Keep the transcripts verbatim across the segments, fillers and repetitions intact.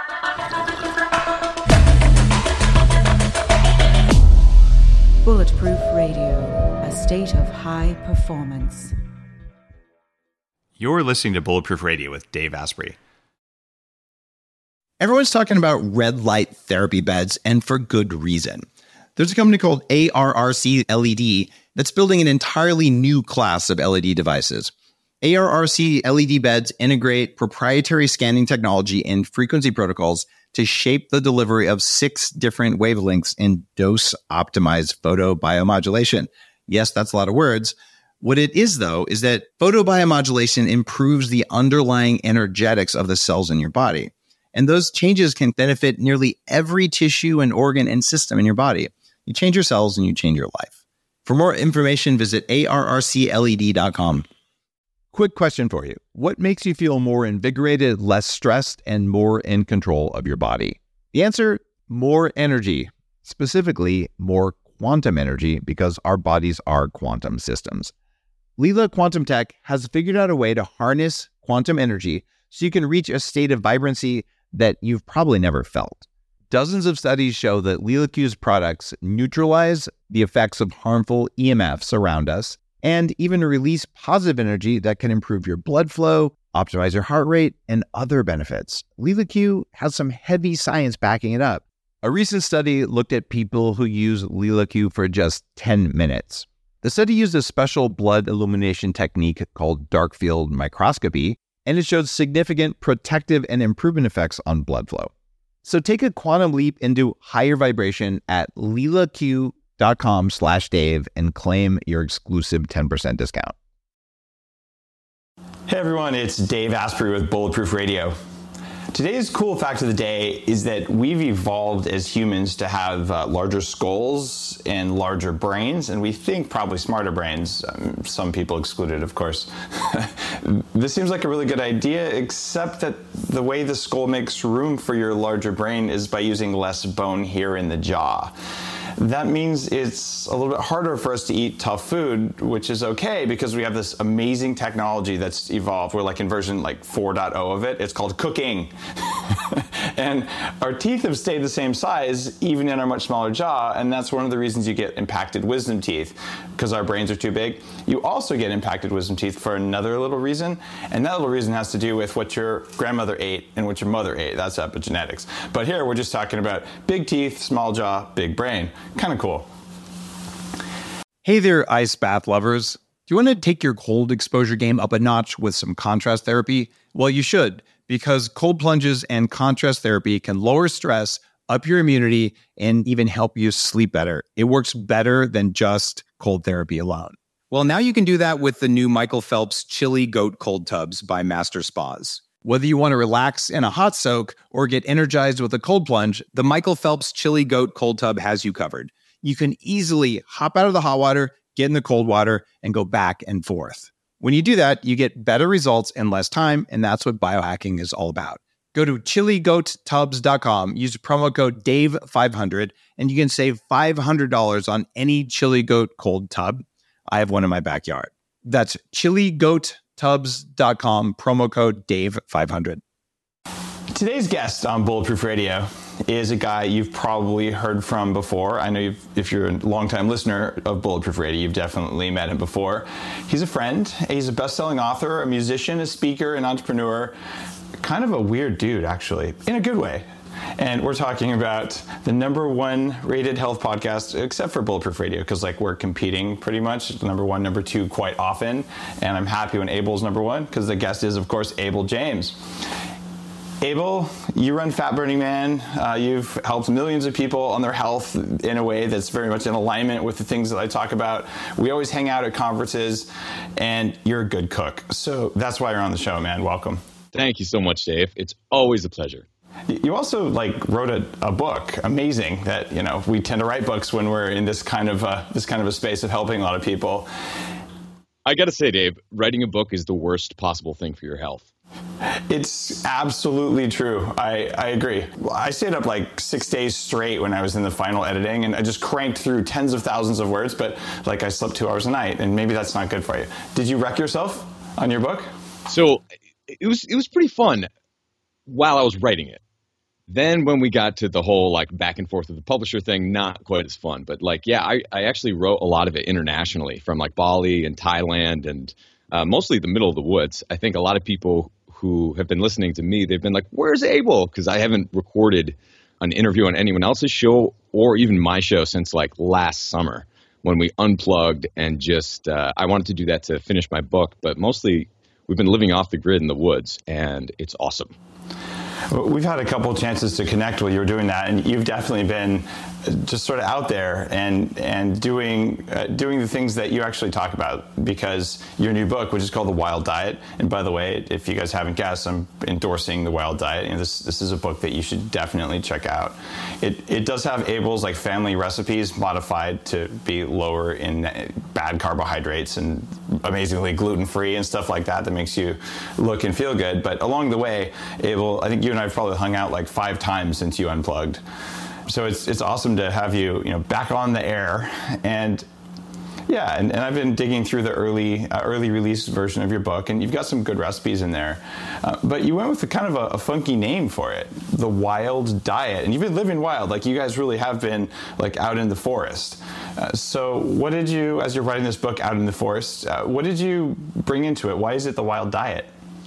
Bulletproof Radio, a state of high performance. You're listening to Bulletproof Radio with Dave Asprey. Everyone's talking about red light therapy beds, and for good reason. There's a company called A R R C L E D that's building an entirely new class of L E D devices. A R R C L E D beds integrate proprietary scanning technology and frequency protocols to shape the delivery of six different wavelengths in dose-optimized photobiomodulation. Yes, that's a lot of words. What it is, though, is that photobiomodulation improves the underlying energetics of the cells in your body. And those changes can benefit nearly every tissue and organ and system in your body. You change your cells and you change your life. For more information, visit A R R C L E D dot com. Quick question for you. What makes you feel more invigorated, less stressed, and more in control of your body? The answer, more energy. Specifically, more quantum energy, because our bodies are quantum systems. Leela Quantum Tech has figured out a way to harness quantum energy so you can reach a state of vibrancy that you've probably never felt. Dozens of studies show that LeelaQ's products neutralize the effects of harmful E M Fs around us and even release positive energy that can improve your blood flow, optimize your heart rate, and other benefits. LeelaQ has some heavy science backing it up. A recent study looked at people who use LeelaQ for just ten minutes. The study used a special blood illumination technique called dark field microscopy, and it showed significant protective and improvement effects on blood flow. So take a quantum leap into higher vibration at leelaq dot com slash Dave and claim your exclusive ten percent discount. Hey everyone, it's Dave Asprey with Bulletproof Radio. Today's cool fact of the day is that we've evolved as humans to have uh, larger skulls and larger brains, and we think probably smarter brains, um, some people excluded, of course. This seems like a really good idea, except that the way the skull makes room for your larger brain is by using less bone here in the jaw. That means it's a little bit harder for us to eat tough food, which is okay because we have this amazing technology that's evolved. We're like in version like four point oh of it. It's called cooking. And our teeth have stayed the same size, even in our much smaller jaw, and that's one of the reasons you get impacted wisdom teeth, because our brains are too big. You also get impacted wisdom teeth for another little reason, and that little reason has to do with what your grandmother ate and what your mother ate. That's epigenetics. But here we're just talking about big teeth, small jaw, big brain. Kind of cool. Hey there, ice bath lovers. Do you want to take your cold exposure game up a notch with some contrast therapy? Well, you should, because cold plunges and contrast therapy can lower stress, up your immunity, and even help you sleep better. It works better than just cold therapy alone. Well, now you can do that with the new Michael Phelps Chili Goat Cold Tubs by Master Spas. Whether you want to relax in a hot soak or get energized with a cold plunge, the Michael Phelps Chili Goat Cold Tub has you covered. You can easily hop out of the hot water, get in the cold water, and go back and forth. When you do that, you get better results in less time, and that's what biohacking is all about. Go to chili goat tubs dot com, use promo code Dave five hundred, and you can save five hundred dollars on any Chili Goat cold tub. I have one in my backyard. That's chili goat tubs dot com, promo code Dave five hundred. Today's guest on Bulletproof Radio is a guy you've probably heard from before. I know you've, if you're a longtime listener of Bulletproof Radio, you've definitely met him before. He's a friend. He's a best-selling author, a musician, a speaker, an entrepreneur. Kind of a weird dude, actually, in a good way. And we're talking about the number one rated health podcast, except for Bulletproof Radio, because like we're competing pretty much number one, number two quite often. And I'm happy when Abel's number one, because the guest is, of course, Abel James. Abel, you run Fat Burning Man. Uh, you've helped millions of people on their health in a way that's very much in alignment with the things that I talk about. We always hang out at conferences, and you're a good cook. So that's why you're on the show, man. Welcome. Thank you so much, Dave. It's always a pleasure. You also like wrote a, a book. Amazing that, you know, we tend to write books when we're in this kind of uh, this kind of a space of helping a lot of people. I got to say, Dave, writing a book is the worst possible thing for your health. It's absolutely true. I, I agree. I stayed up like six days straight when I was in the final editing, and I just cranked through tens of thousands of words, but like I slept two hours a night, and maybe that's not good for you. Did you wreck yourself on your book? So it was it was pretty fun while I was writing it. Then when we got to the whole like back and forth with the publisher thing, not quite as fun. But like, yeah, I, I actually wrote a lot of it internationally from like Bali and Thailand and uh, mostly the middle of the woods. I think a lot of people who have been listening to me, they've been like, where's Abel? Because I haven't recorded an interview on anyone else's show or even my show since like last summer when we unplugged and just, uh, I wanted to do that to finish my book, but mostly we've been living off the grid in the woods and it's awesome. We've had a couple of chances to connect while you were doing that, and you've definitely been just sort of out there and and doing uh, doing the things that you actually talk about, because your new book, which is called The Wild Diet, and by the way, if you guys haven't guessed, I'm endorsing The Wild Diet, and this this is a book that you should definitely check out. It it does have Abel's like family recipes modified to be lower in bad carbohydrates and amazingly gluten-free and stuff like that that makes you look and feel good. But along the way, Abel, I think you and I have probably hung out like five times since you unplugged. So it's it's awesome to have you, you know, back on the air. And yeah, and, and I've been digging through the early uh, early release version of your book, and you've got some good recipes in there. Uh, but you went with a kind of a, a funky name for it, The Wild Diet. And you've been living wild, like you guys really have been like out in the forest. Uh, so what did you, as you're writing this book out in the forest, uh, what did you bring into it? Why is it The Wild Diet?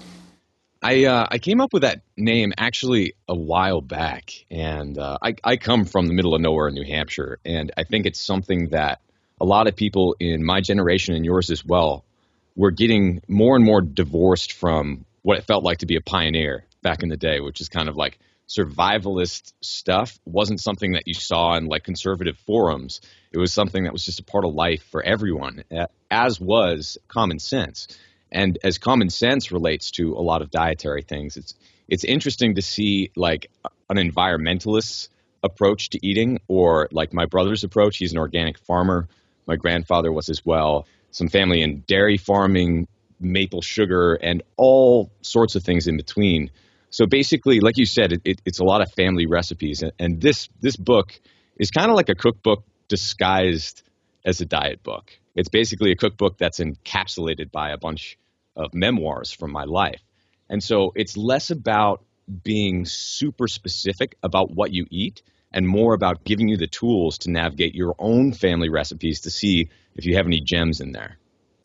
I uh, I came up with that name actually a while back, and uh, I, I come from the middle of nowhere in New Hampshire, and I think it's something that a lot of people in my generation and yours as well were getting more and more divorced from what it felt like to be a pioneer back in the day, which is kind of like survivalist stuff. Wasn't something that you saw in like conservative forums. It was something that was just a part of life for everyone, as was common sense. And as common sense relates to a lot of dietary things, it's it's interesting to see like an environmentalist's approach to eating, or like my brother's approach. He's an organic farmer. My grandfather was as well. Some family in dairy farming, maple sugar, and all sorts of things in between. So basically, like you said, it, it, it's a lot of family recipes. And, and this this book is kind of like a cookbook disguised as a diet book. It's basically a cookbook that's encapsulated by a bunch of memoirs from my life. And so it's less about being super specific about what you eat and more about giving you the tools to navigate your own family recipes to see if you have any gems in there.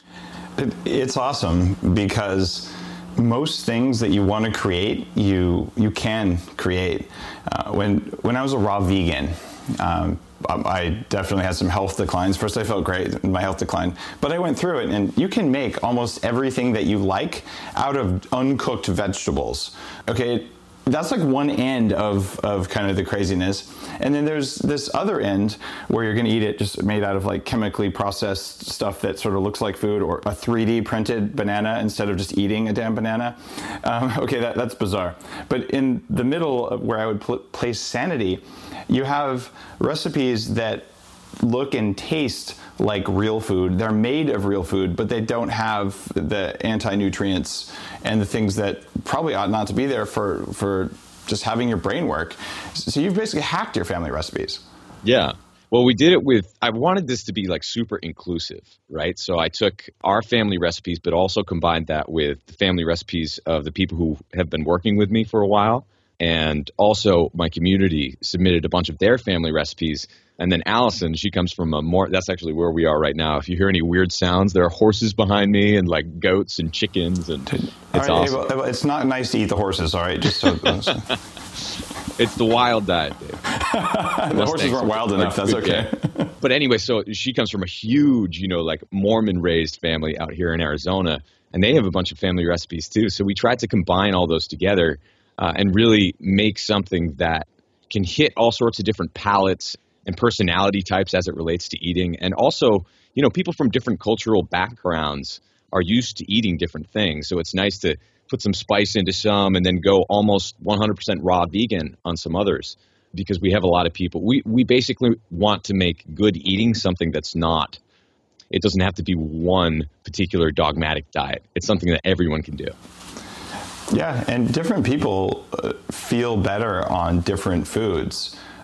It's awesome because most things that you want to create, you you can create. Uh, when when I was a raw vegan, um, I definitely had some health declines. First, I felt great, my health declined. But I went through it, and you can make almost everything that you like out of uncooked vegetables. Okay, that's like one end of, of kind of the craziness. And then there's this other end where you're going to eat it just made out of like chemically processed stuff that sort of looks like food, or a three D printed banana instead of just eating a damn banana. Um, okay, that, that's bizarre. But in the middle of where I would pl- place sanity, you have recipes that look and taste like real food. They're made of real food, but they don't have the anti-nutrients and the things that probably ought not to be there for, for just having your brain work. So you've basically hacked your family recipes. Yeah. Well, we did it with, I wanted this to be like super inclusive, right? So I took our family recipes, but also combined that with the family recipes of the people who have been working with me for a while. And also my community submitted a bunch of their family recipes. And then Allison, she comes from a more, that's actually where we are right now. If you hear any weird sounds, there are horses behind me and like goats and chickens. And it's right, awesome. Abel, it's not nice to eat the horses, all right? Just so. It's the wild diet, Dave. The horses weren't wild enough, that's okay. But anyway, so she comes from a huge, you know, like Mormon-raised family out here in Arizona. And they have a bunch of family recipes too. So we tried to combine all those together uh, and really make something that can hit all sorts of different palates and personality types as it relates to eating. And also, you know, people from different cultural backgrounds are used to eating different things. So it's nice to put some spice into some and then go almost one hundred percent raw vegan on some others, because we have a lot of people. We, we basically want to make good eating something that's not. It doesn't have to be one particular dogmatic diet. It's something that everyone can do. Yeah, and different people feel better on different foods.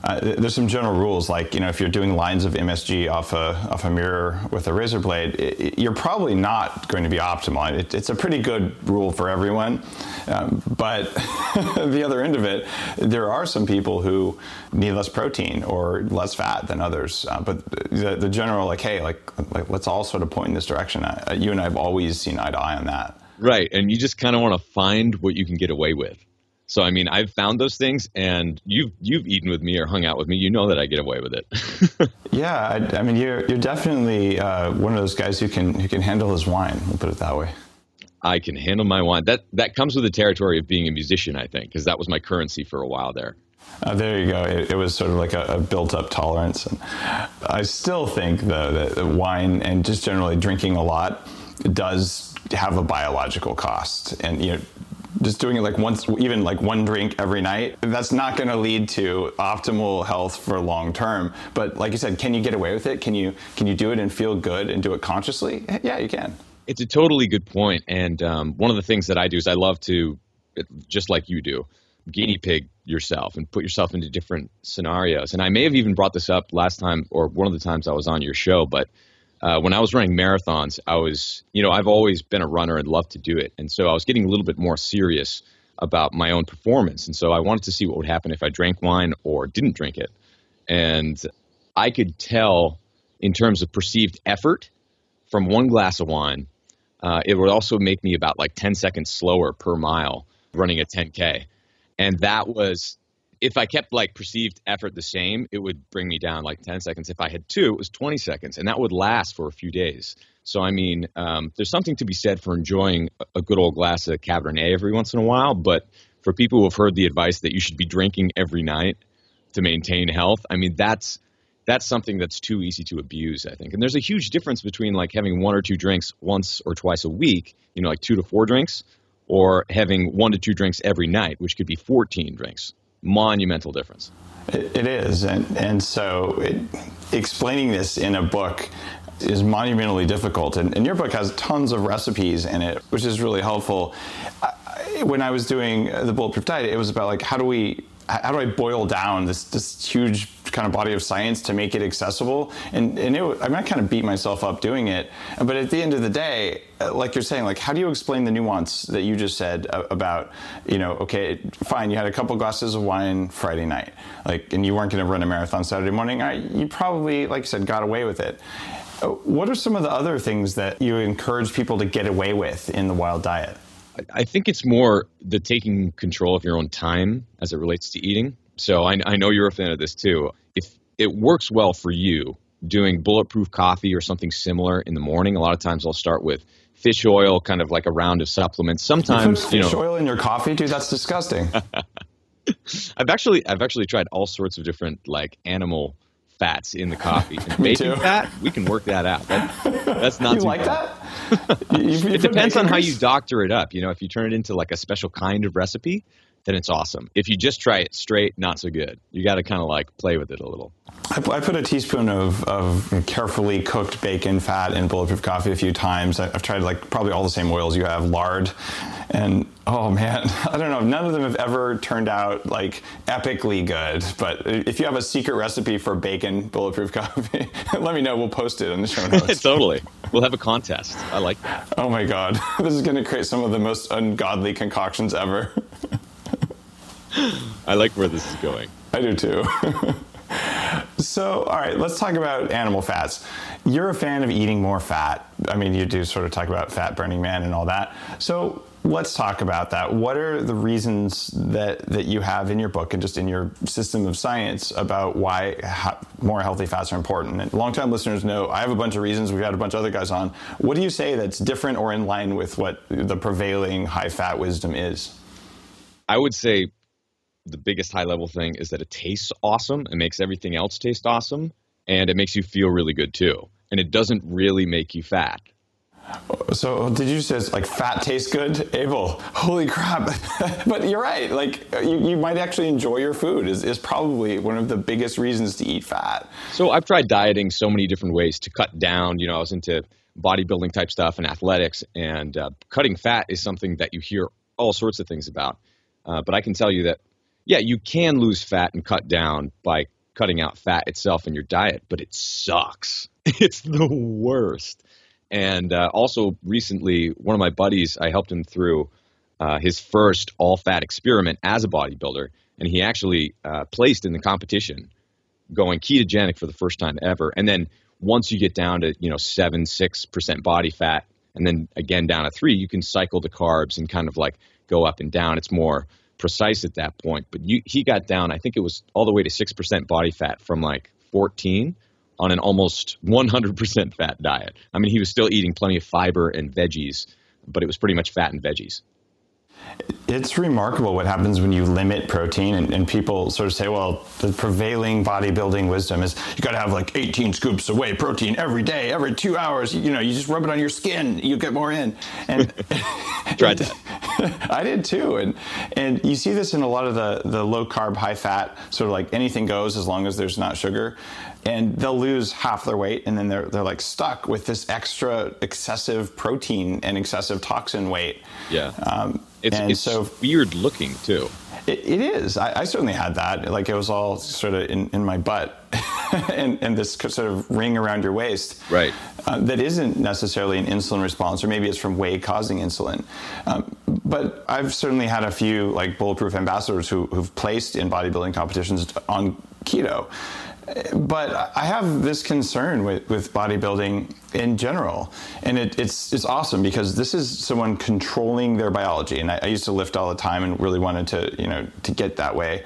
Uh, there's some general rules, like, you know, if you're doing lines of M S G off a off a mirror with a razor blade, it, it, you're probably not going to be optimal. It, it's a pretty good rule for everyone. Um, but the other end of it, there are some people who need less protein or less fat than others. Uh, but the, the general, like, hey, like, like, let's all sort of point in this direction. Uh, you and I have always seen eye to eye on that. Right. And you just kind of want to find what you can get away with. So, I mean, I've found those things, and you've you've eaten with me or hung out with me. You know that I get away with it. Yeah, I, I mean, you're you're definitely uh, one of those guys who can who can handle his wine. We'll put it that way. I can handle my wine. That that comes with the territory of being a musician, I think, because that was my currency for a while there. Uh, there you go. It, it was sort of like a, a built-up tolerance. And I still think, though, that wine and just generally drinking a lot does have a biological cost, and you know. Just doing it like once, even like one drink every night, that's not going to lead to optimal health for long term. But like you said, can you get away with it? Can you can you do it and feel good and do it consciously? Yeah, you can. It's a totally good point. And um, one of the things that I do is I love to, just like you do, guinea pig yourself and put yourself into different scenarios. And I may have even brought this up last time or one of the times I was on your show, but Uh, when I was running marathons, I was, you know, I've always been a runner and loved to do it. And so I was getting a little bit more serious about my own performance. And so I wanted to see what would happen if I drank wine or didn't drink it. And I could tell in terms of perceived effort from one glass of wine, uh, it would also make me about like ten seconds slower per mile running a ten K. And that was, if I kept like perceived effort the same, it would bring me down like ten seconds. If I had two, it was twenty seconds, and that would last for a few days. So, I mean, um, there's something to be said for enjoying a good old glass of Cabernet every once in a while. But for people who have heard the advice that you should be drinking every night to maintain health, I mean, that's that's something that's too easy to abuse, I think. And there's a huge difference between like having one or two drinks once or twice a week, you know, like two to four drinks, or having one to two drinks every night, which could be fourteen drinks. Monumental difference. It, it is. And, and so it, explaining this in a book is monumentally difficult. And, and your book has tons of recipes in it, which is really helpful. I, when I was doing the Bulletproof Diet, it was about like, how do we, how do I boil down this, this huge kind of body of science to make it accessible? And, and it, I mean, I kind of beat myself up doing it. But at the end of the day, like you're saying, like, how do you explain the nuance that you just said about, you know, okay, fine, you had a couple glasses of wine Friday night, like, and you weren't going to run a marathon Saturday morning. I, you probably, like you said, got away with it. What are some of the other things that you encourage people to get away with in the wild diet? I think it's more the taking control of your own time as it relates to eating. So I, I know you're a fan of this too. If it works well for you, doing bulletproof coffee or something similar in the morning, a lot of times I'll start with fish oil, kind of like a round of supplements. Sometimes, you put you know, fish oil in your coffee, dude. That's disgusting. I've actually, I've actually tried all sorts of different like animal fats in the coffee. And Me bacon too. fat, we can work that out. That, that's not You too like bad. that? You- you- you It put depends on bacon how grease? you doctor it up. You know, if you turn it into like a special kind of recipe, then it's awesome. If you just try it straight, not so good. You got to kind of like play with it a little. I, I put a teaspoon of, of carefully cooked bacon fat in bulletproof coffee a few times. I, I've tried like probably all the same oils you have, lard, and oh man, I don't know. None of them have ever turned out like epically good. But if you have a secret recipe for bacon bulletproof coffee, let me know. We'll post it in the show notes. Totally. We'll have a contest. I like that. Oh my God, this is going to create some of the most ungodly concoctions ever. I like where this is going. I do too. So, all right, let's talk about animal fats. You're a fan of eating more fat. I mean, you do sort of talk about fat burning man and all that. So let's talk about that. What are the reasons that, that you have in your book and just in your system of science about why ha- more healthy fats are important? And longtime listeners know I have a bunch of reasons. We've had a bunch of other guys on. What do you say that's different or in line with what the prevailing high fat wisdom is? I would say the biggest high level thing is that it tastes awesome. It makes everything else taste awesome. And it makes you feel really good too. And it doesn't really make you fat. So did you say like fat tastes good? Abel, holy crap. But you're right. Like you, you might actually enjoy your food is, is probably one of the biggest reasons to eat fat. So I've tried dieting so many different ways to cut down. You know, I was into bodybuilding type stuff and athletics, and uh, cutting fat is something that you hear all sorts of things about. Uh, but I can tell you that yeah, you can lose fat and cut down by cutting out fat itself in your diet, but it sucks. It's the worst. And uh, also recently, one of my buddies, I helped him through uh, his first all-fat experiment as a bodybuilder, and he actually uh, placed in the competition going ketogenic for the first time ever. And then once you get down to, you know, seven, six percent body fat, and then again down to three, you can cycle the carbs and kind of like go up and down. It's more precise at that point. But you, he got down, I think it was all the way to six percent body fat from like fourteen on an almost one hundred percent fat diet. I mean, he was still eating plenty of fiber and veggies, but it was pretty much fat and veggies. It's remarkable what happens when you limit protein, and, and people sort of say, well, the prevailing bodybuilding wisdom is you got to have like eighteen scoops of whey protein every day, every two hours. You know, you just rub it on your skin, you get more in. And tried that. I did too. And and you see this in a lot of the, the low carb, high fat, sort of like anything goes as long as there's not sugar. And they'll lose half their weight, and then they're they're like stuck with this extra excessive protein and excessive toxin weight. Yeah. Um, It's, and it's so weird looking, too. It, it is. I, I certainly had that. Like, it was all sort of in, in my butt and, and this sort of ring around your waist. Right. Uh, that isn't necessarily an insulin response, or maybe it's from whey causing insulin. Um, but I've certainly had a few, like, Bulletproof ambassadors who, who've placed in bodybuilding competitions on keto. But I have this concern with, with bodybuilding in general, and it, it's it's awesome because this is someone controlling their biology. And I, I used to lift all the time and really wanted to, you know, to get that way.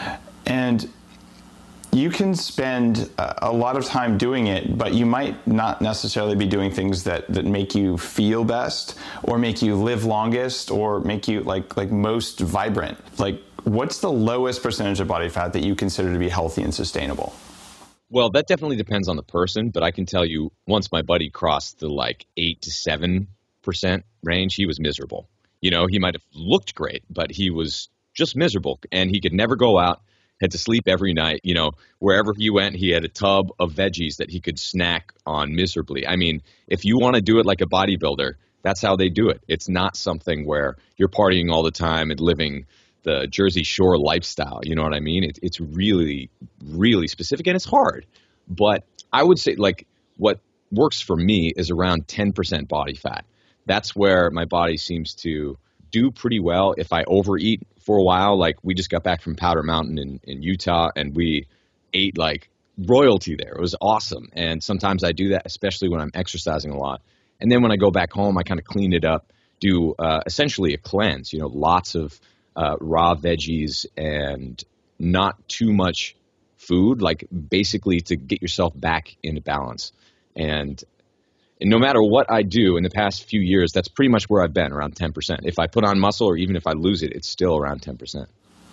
And you can spend a lot of time doing it, but you might not necessarily be doing things that, that make you feel best, or make you live longest, or make you like like most vibrant. Like, what's the lowest percentage of body fat that you consider to be healthy and sustainable? Well, that definitely depends on the person, but I can tell you once my buddy crossed the like eight to seven percent range, he was miserable. You know, he might have looked great, but he was just miserable, and he could never go out, had to sleep every night. You know, wherever he went, he had a tub of veggies that he could snack on miserably. I mean, if you want to do it like a bodybuilder, that's how they do it. It's not something where you're partying all the time and living the Jersey Shore lifestyle. You know what I mean? It, it's really, really specific, and it's hard. But I would say, like, what works for me is around ten percent body fat. That's where my body seems to do pretty well. If I overeat for a while, like we just got back from Powder Mountain in, in Utah, and we ate like royalty there. It was awesome. And sometimes I do that, especially when I'm exercising a lot. And then when I go back home, I kind of clean it up, do uh, essentially a cleanse, you know, lots of Uh, raw veggies and not too much food, like basically to get yourself back into balance. And, and no matter what I do in the past few years, that's pretty much where I've been, around ten percent. If I put on muscle, or even if I lose it, it's still around ten percent.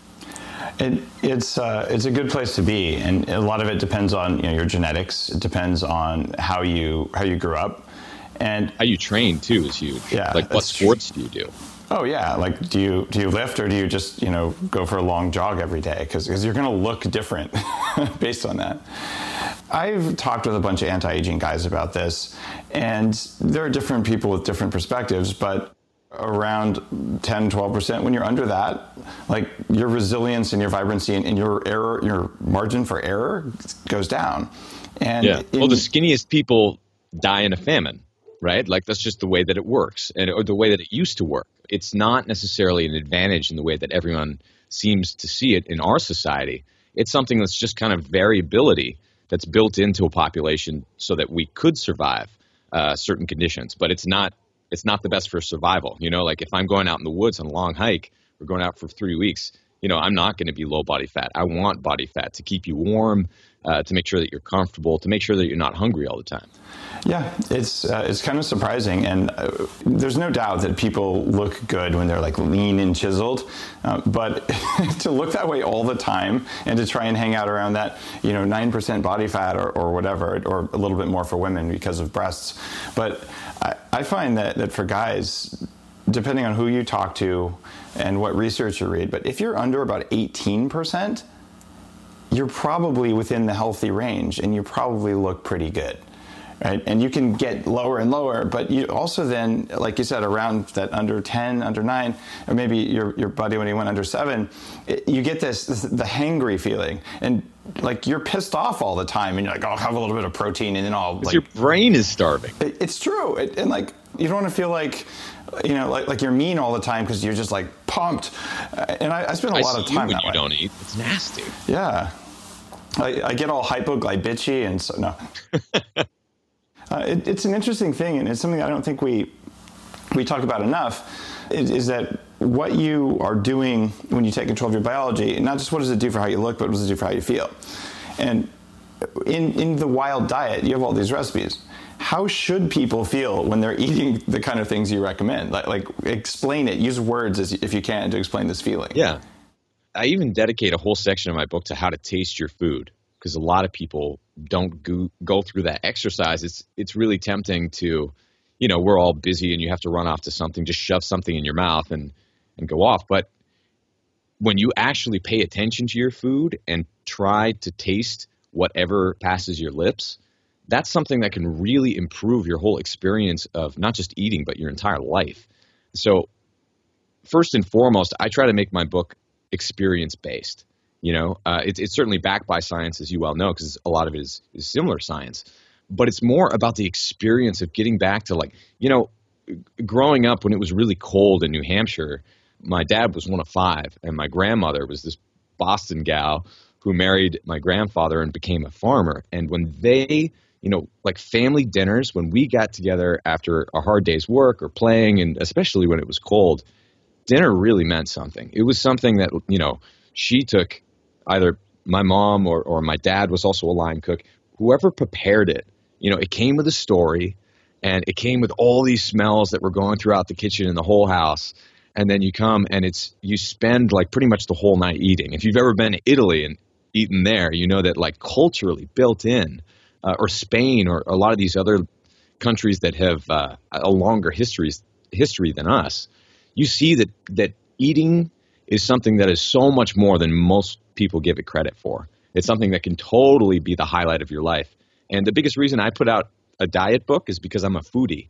It, it's uh, it's a good place to be, and a lot of it depends on, you know, your genetics. It depends on how you how you grew up, and how you train too is huge. Yeah, like what sports true. do you do? Oh yeah, like do you do you lift, or do you just, you know, go for a long jog every day? Because because you're going to look different based on that. I've talked with a bunch of anti-aging guys about this, and there are different people with different perspectives, but around ten, twelve percent, when you're under that, like your resilience and your vibrancy and, and your error, your margin for error goes down. And yeah, in, well, the skinniest people die in a famine, right? Like that's just the way that it works, and or the way that it used to work. It's not necessarily an advantage in the way that everyone seems to see it in our society. It's something that's just kind of variability that's built into a population so that we could survive uh, certain conditions. But it's not it's not the best for survival. You know, like if I'm going out in the woods on a long hike, or going out for three weeks, you know, I'm not going to be low body fat. I want body fat to keep you warm, uh, to make sure that you're comfortable, to make sure that you're not hungry all the time. Yeah, it's uh, it's kind of surprising, and uh, there's no doubt that people look good when they're like lean and chiseled, uh, but to look that way all the time and to try and hang out around that, you know, nine percent body fat or, or whatever, or a little bit more for women because of breasts. But I, I find that, that for guys, depending on who you talk to and what research you read, but if you're under about eighteen percent, you're probably within the healthy range, and you probably look pretty good. right? And you can get lower and lower, but you also then, like you said, around that under ten, under nine, or maybe your your buddy when he went under seven, it, you get this, this the hangry feeling, and like you're pissed off all the time, and you're like, oh, I'll have a little bit of protein, and then I'll like your brain is starving. It, it's true, it, and like you don't want to feel like, you know, like like you're mean all the time because you're just like pumped, uh, and I, I spend a I lot see of time you when that you way. don't eat. It's nasty. Yeah. I, I get all hypoglycemic and so, no. uh, it, it's an interesting thing, and it's something I don't think we we talk about enough, is, is that what you are doing when you take control of your biology, not just what does it do for how you look, but what does it do for how you feel. And in, in the wild diet, you have all these recipes. How should people feel when they're eating the kind of things you recommend? Like, like explain it, use words as, if you can to explain this feeling. Yeah. I even dedicate a whole section of my book to how to taste your food, because a lot of people don't go, go through that exercise. It's it's really tempting to, you know, we're all busy and you have to run off to something, just shove something in your mouth and, and go off. But when you actually pay attention to your food and try to taste whatever passes your lips, that's something that can really improve your whole experience of not just eating, but your entire life. So first and foremost, I try to make my book experience-based. You know, uh, it's, it's certainly backed by science, as you well know, because a lot of it is, is similar science. But it's more about the experience of getting back to, like, you know, growing up when it was really cold in New Hampshire, my dad was one of five, and my grandmother was this Boston gal who married my grandfather and became a farmer. And when they, you know, like family dinners, when we got together after a hard day's work or playing, and especially when it was cold, dinner really meant something. It was something that, you know, she took, either my mom or, or my dad was also a line cook, whoever prepared it, you know, it came with a story, and it came with all these smells that were going throughout the kitchen and the whole house. And then you come and it's, you spend like pretty much the whole night eating. If you've ever been to Italy and eaten there, you know that like culturally built in, uh, or Spain or a lot of these other countries that have uh, a longer history, history than us, you see that, that eating is something that is so much more than most people give it credit for. It's something that can totally be the highlight of your life. And the biggest reason I put out a diet book is because I'm a foodie.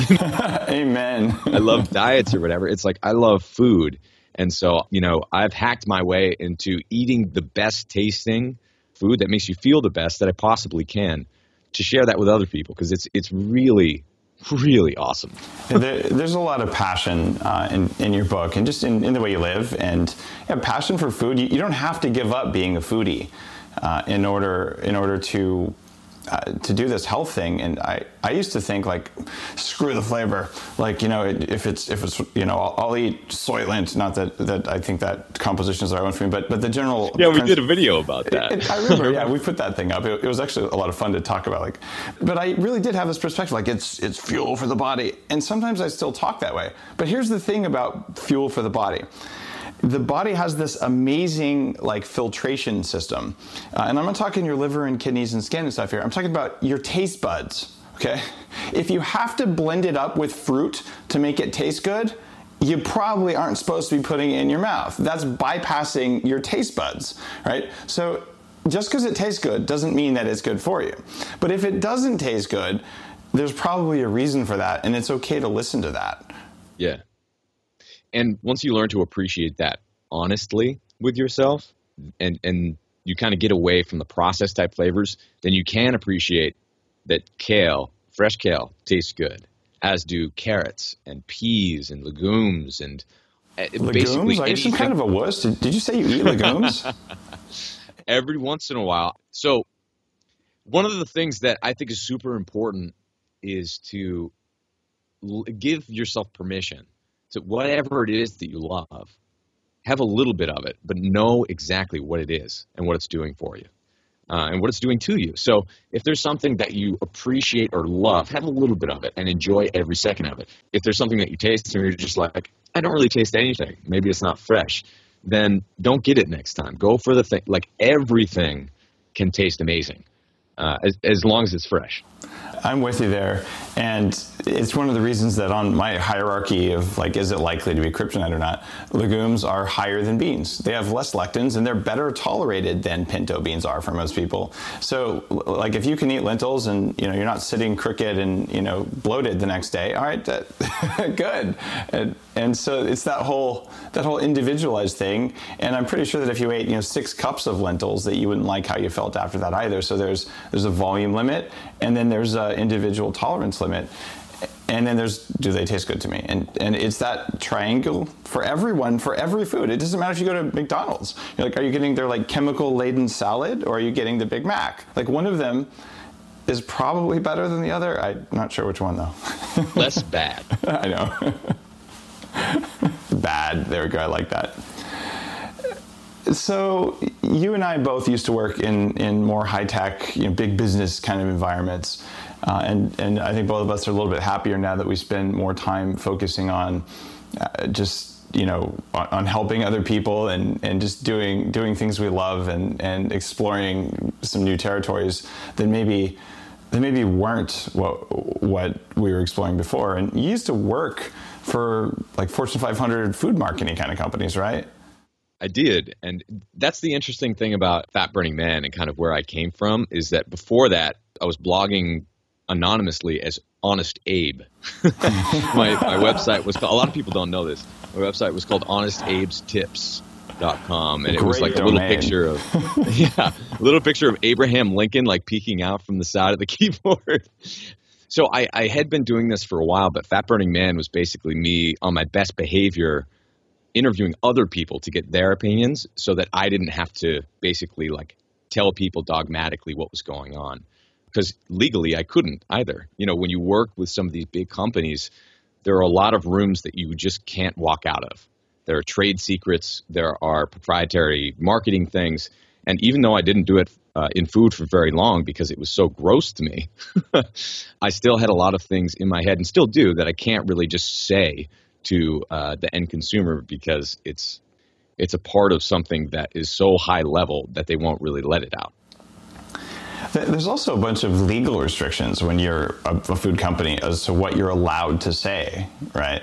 Amen. I love diets or whatever. It's like I love food. And so, you know, I've hacked my way into eating the best tasting food that makes you feel the best that I possibly can, to share that with other people, because it's it's really, really awesome. there, there's a lot of passion uh, in, in your book, and just in, in the way you live, and yeah, passion for food. You, you don't have to give up being a foodie uh, in order in order to uh, to do this health thing. And I, I used to think like, screw the flavor. Like, you know, if it's if it's you know, I'll, I'll eat Soylent. Not that, that I think that composition is the right one for me, but but the general. Yeah, we did a video about that. It, it, I remember. Yeah, we put that thing up. It, it was actually a lot of fun to talk about. Like, but I really did have this perspective. Like, it's it's fuel for the body, and sometimes I still talk that way. But here's the thing about fuel for the body. The body has this amazing like filtration system. Uh, and I'm not talking your liver and kidneys and skin and stuff here. I'm talking about your taste buds, okay? If you have to blend it up with fruit to make it taste good, you probably aren't supposed to be putting it in your mouth. That's bypassing your taste buds, right? So just because it tastes good doesn't mean that it's good for you. But if it doesn't taste good, there's probably a reason for that, and it's okay to listen to that. Yeah. And once you learn to appreciate that honestly with yourself, and, and you kind of get away from the processed type flavors, then you can appreciate that kale, fresh kale, tastes good, as do carrots and peas and legumes and legumes? Basically Are you some kind of a wuss? Did, did you say you eat legumes? Every once in a while. So one of the things that I think is super important is to l- give yourself permission. So whatever it is that you love, have a little bit of it, but know exactly what it is and what it's doing for you, uh, and what it's doing to you. So if there's something that you appreciate or love, have a little bit of it and enjoy every second of it. If there's something that you taste and you're just like, I don't really taste anything, maybe it's not fresh, then don't get it next time. Go for the thing. Like, everything can taste amazing, uh, as, as long as it's fresh. I'm with you there. And it's one of the reasons that on my hierarchy of like, is it likely to be kryptonite or not, legumes are higher than beans. They have less lectins and they're better tolerated than pinto beans are for most people. So like if you can eat lentils and you know you're not sitting crooked and you know bloated the next day, all right, that, good. And, and so it's that whole that whole individualized thing. And I'm pretty sure that if you ate you know six cups of lentils, that you wouldn't like how you felt after that either. So there's there's a volume limit, and then there's an individual tolerance limit. And then there's, do they taste good to me? And and it's that triangle for everyone, for every food. It doesn't matter if you go to McDonald's. You're like, are you getting their like chemical-laden salad, or are you getting the Big Mac? Like one of them is probably better than the other. I'm not sure which one though. Less bad. I know. Bad, there we go, I like that. So you and I both used to work in, in more high-tech, you know, big business kind of environments. Uh, and, and I think both of us are a little bit happier now that we spend more time focusing on uh, just, you know, on, on helping other people and, and just doing doing things we love and, and exploring some new territories that maybe that maybe weren't what what we were exploring before. And you used to work for like Fortune five hundred food marketing kind of companies, right? I did. And that's the interesting thing about Fat Burning Man and kind of where I came from, is that before that, I was blogging anonymously as Honest Abe. my, my website was called, a lot of people don't know this, my website was called honest abes tips dot com, and it Great was like a domain. little picture of yeah, a little picture of Abraham Lincoln like peeking out from the side of the keyboard. So I, I had been doing this for a while, but Fat Burning Man was basically me on my best behavior interviewing other people to get their opinions so that I didn't have to basically like tell people dogmatically what was going on. Because legally I couldn't either. You know, when you work with some of these big companies, there are a lot of rooms that you just can't walk out of. There are trade secrets, there are proprietary marketing things, and even though I didn't do it uh, in food for very long because it was so gross to me, I still had a lot of things in my head, and still do, that I can't really just say to uh, the end consumer because it's it's a part of something that is so high level that they won't really let it out. There's also a bunch of legal restrictions when you're a, a food company as to what you're allowed to say, right?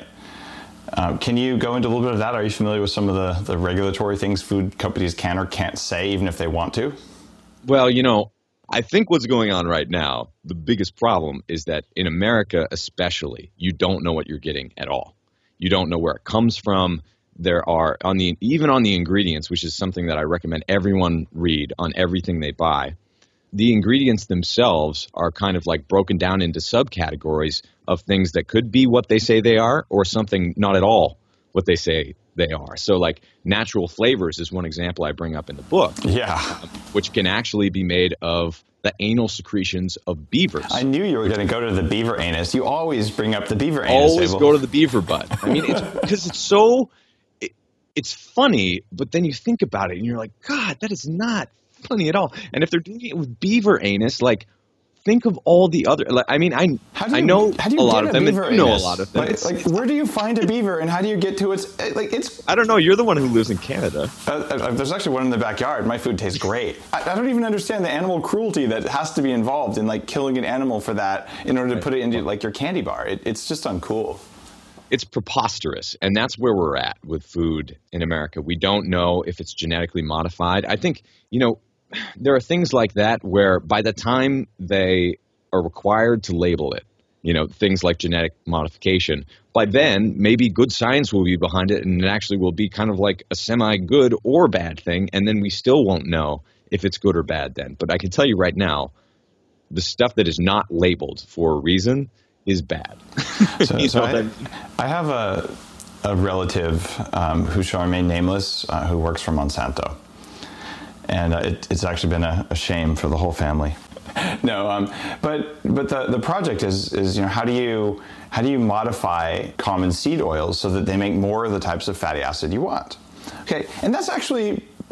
Um, can you go into a little bit of that? Are you familiar with some of the, the regulatory things food companies can or can't say, even if they want to? Well, you know, I think what's going on right now, the biggest problem is that in America especially, you don't know what you're getting at all. You don't know where it comes from. There are, on the even on the ingredients, which is something that I recommend everyone read on everything they buy, the ingredients themselves are kind of like broken down into subcategories of things that could be what they say they are or something not at all what they say they are. So like natural flavors is one example I bring up in the book. Yeah. Which can actually be made of the anal secretions of beavers. I knew you were going to go to the beaver anus. You always bring up the beaver anus. Always table. go to the beaver butt. I mean, it's because it's so, it, it's funny, but then you think about it and you're like, God, that is not funny at all. And if they're doing it with beaver anus, like, think of all the other. Like, I mean, I you, I know how do you a lot get of them, and you anus? know a lot of them. Like, like, where do you find a beaver, and how do you get to its? Like, it's. I don't know. You're the one who lives in Canada. Uh, uh, there's actually one in the backyard. My food tastes great. I, I don't even understand the animal cruelty that has to be involved in like killing an animal for that in order to put it into like your candy bar. It, it's just uncool. It's preposterous, and that's where we're at with food in America. We don't know if it's genetically modified. I think, you know, there are things like that where by the time they are required to label it, you know, things like genetic modification, by then maybe good science will be behind it and it actually will be kind of like a semi-good or bad thing, and then we still won't know if it's good or bad then. But I can tell you right now, the stuff that is not labeled for a reason is bad. So, so I, I have a, a relative um, who shall remain nameless, uh, who works for Monsanto. And uh, it, it's actually been a, a shame for the whole family. No, um, but but the, the project is is you know how do you how do you modify common seed oils so that they make more of the types of fatty acid you want? Okay, and that's actually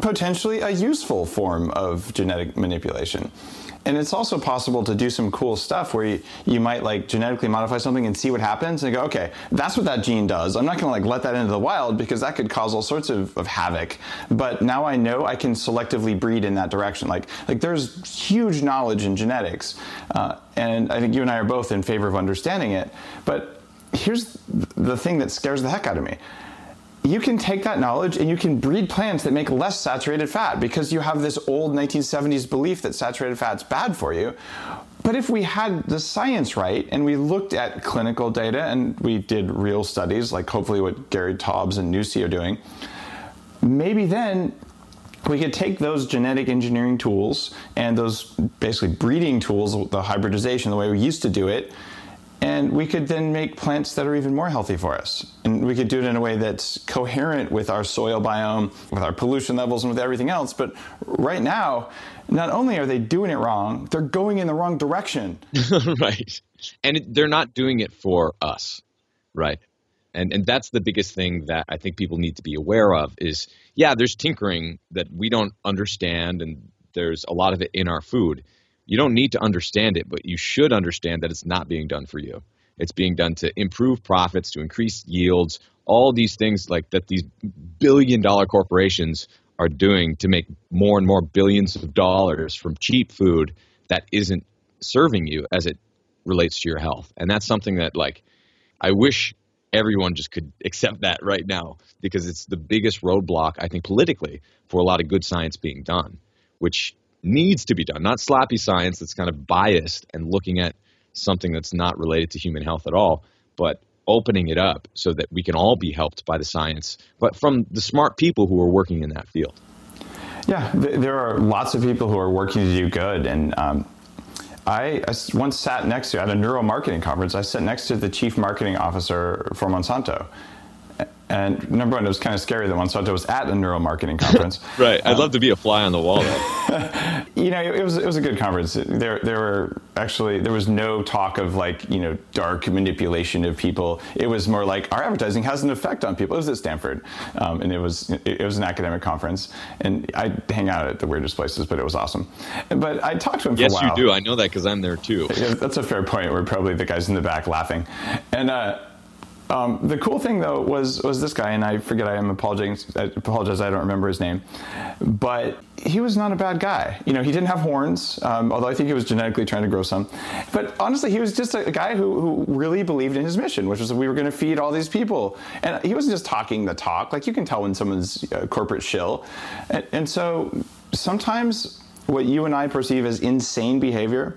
potentially a useful form of genetic manipulation. And it's also possible to do some cool stuff where you, you might like genetically modify something and see what happens and go, okay, that's what that gene does. I'm not going to like let that into the wild because that could cause all sorts of, of havoc. But now I know I can selectively breed in that direction. Like, like there's huge knowledge in genetics. Uh, and I think you and I are both in favor of understanding it. But here's the thing that scares the heck out of me. You can take that knowledge and you can breed plants that make less saturated fat because you have this old nineteen seventies belief that saturated fat's bad for you. But if we had the science right and we looked at clinical data and we did real studies, like hopefully what Gary Taubes and Nusi are doing, maybe then we could take those genetic engineering tools and those basically breeding tools, the hybridization, the way we used to do it, and we could then make plants that are even more healthy for us. And we could do it in a way that's coherent with our soil biome, with our pollution levels, and with everything else. But right now, not only are they doing it wrong, they're going in the wrong direction. Right. And it, they're not doing it for us, right? And and that's the biggest thing that I think people need to be aware of is, yeah, there's tinkering that we don't understand, and there's a lot of it in our food. You don't need to understand it, but you should understand that it's not being done for you. It's being done to improve profits, to increase yields, all these things like that these billion dollar corporations are doing to make more and more billions of dollars from cheap food that isn't serving you as it relates to your health. And that's something that, like, I wish everyone just could accept that right now, because it's the biggest roadblock, I think, politically for a lot of good science being done, which needs to be done, not sloppy science that's kind of biased and looking at something that's not related to human health at all, but opening it up so that we can all be helped by the science, but from the smart people who are working in that field. Yeah, th- there are lots of people who are working to do good. And um, I, I once sat next to, at a neuromarketing conference, I sat next to the chief marketing officer for Monsanto. And number one, it was kind of scary that Monsanto was at a neuromarketing conference. Right. I'd um, love to be a fly on the wall, though. You know, it was it was a good conference. There there were actually, there was no talk of like, you know, dark manipulation of people. It was more like our advertising has an effect on people. It was at Stanford. Um, and it was it, it was an academic conference. And I hang out at the weirdest places, but it was awesome. But I talked to him for yes, a while. Yes, you do. I know that because I'm there too. Yeah, that's a fair point. We're probably the guys in the back laughing. And uh Um, the cool thing, though, was was this guy, and I forget, I am apologizing, I apologize, I don't remember his name, but he was not a bad guy. You know, he didn't have horns, um, although I think he was genetically trying to grow some. But honestly, he was just a, a guy who, who really believed in his mission, which was that we were going to feed all these people. And he wasn't just talking the talk. Like, you can tell when someone's a corporate shill. And, and so sometimes what you and I perceive as insane behavior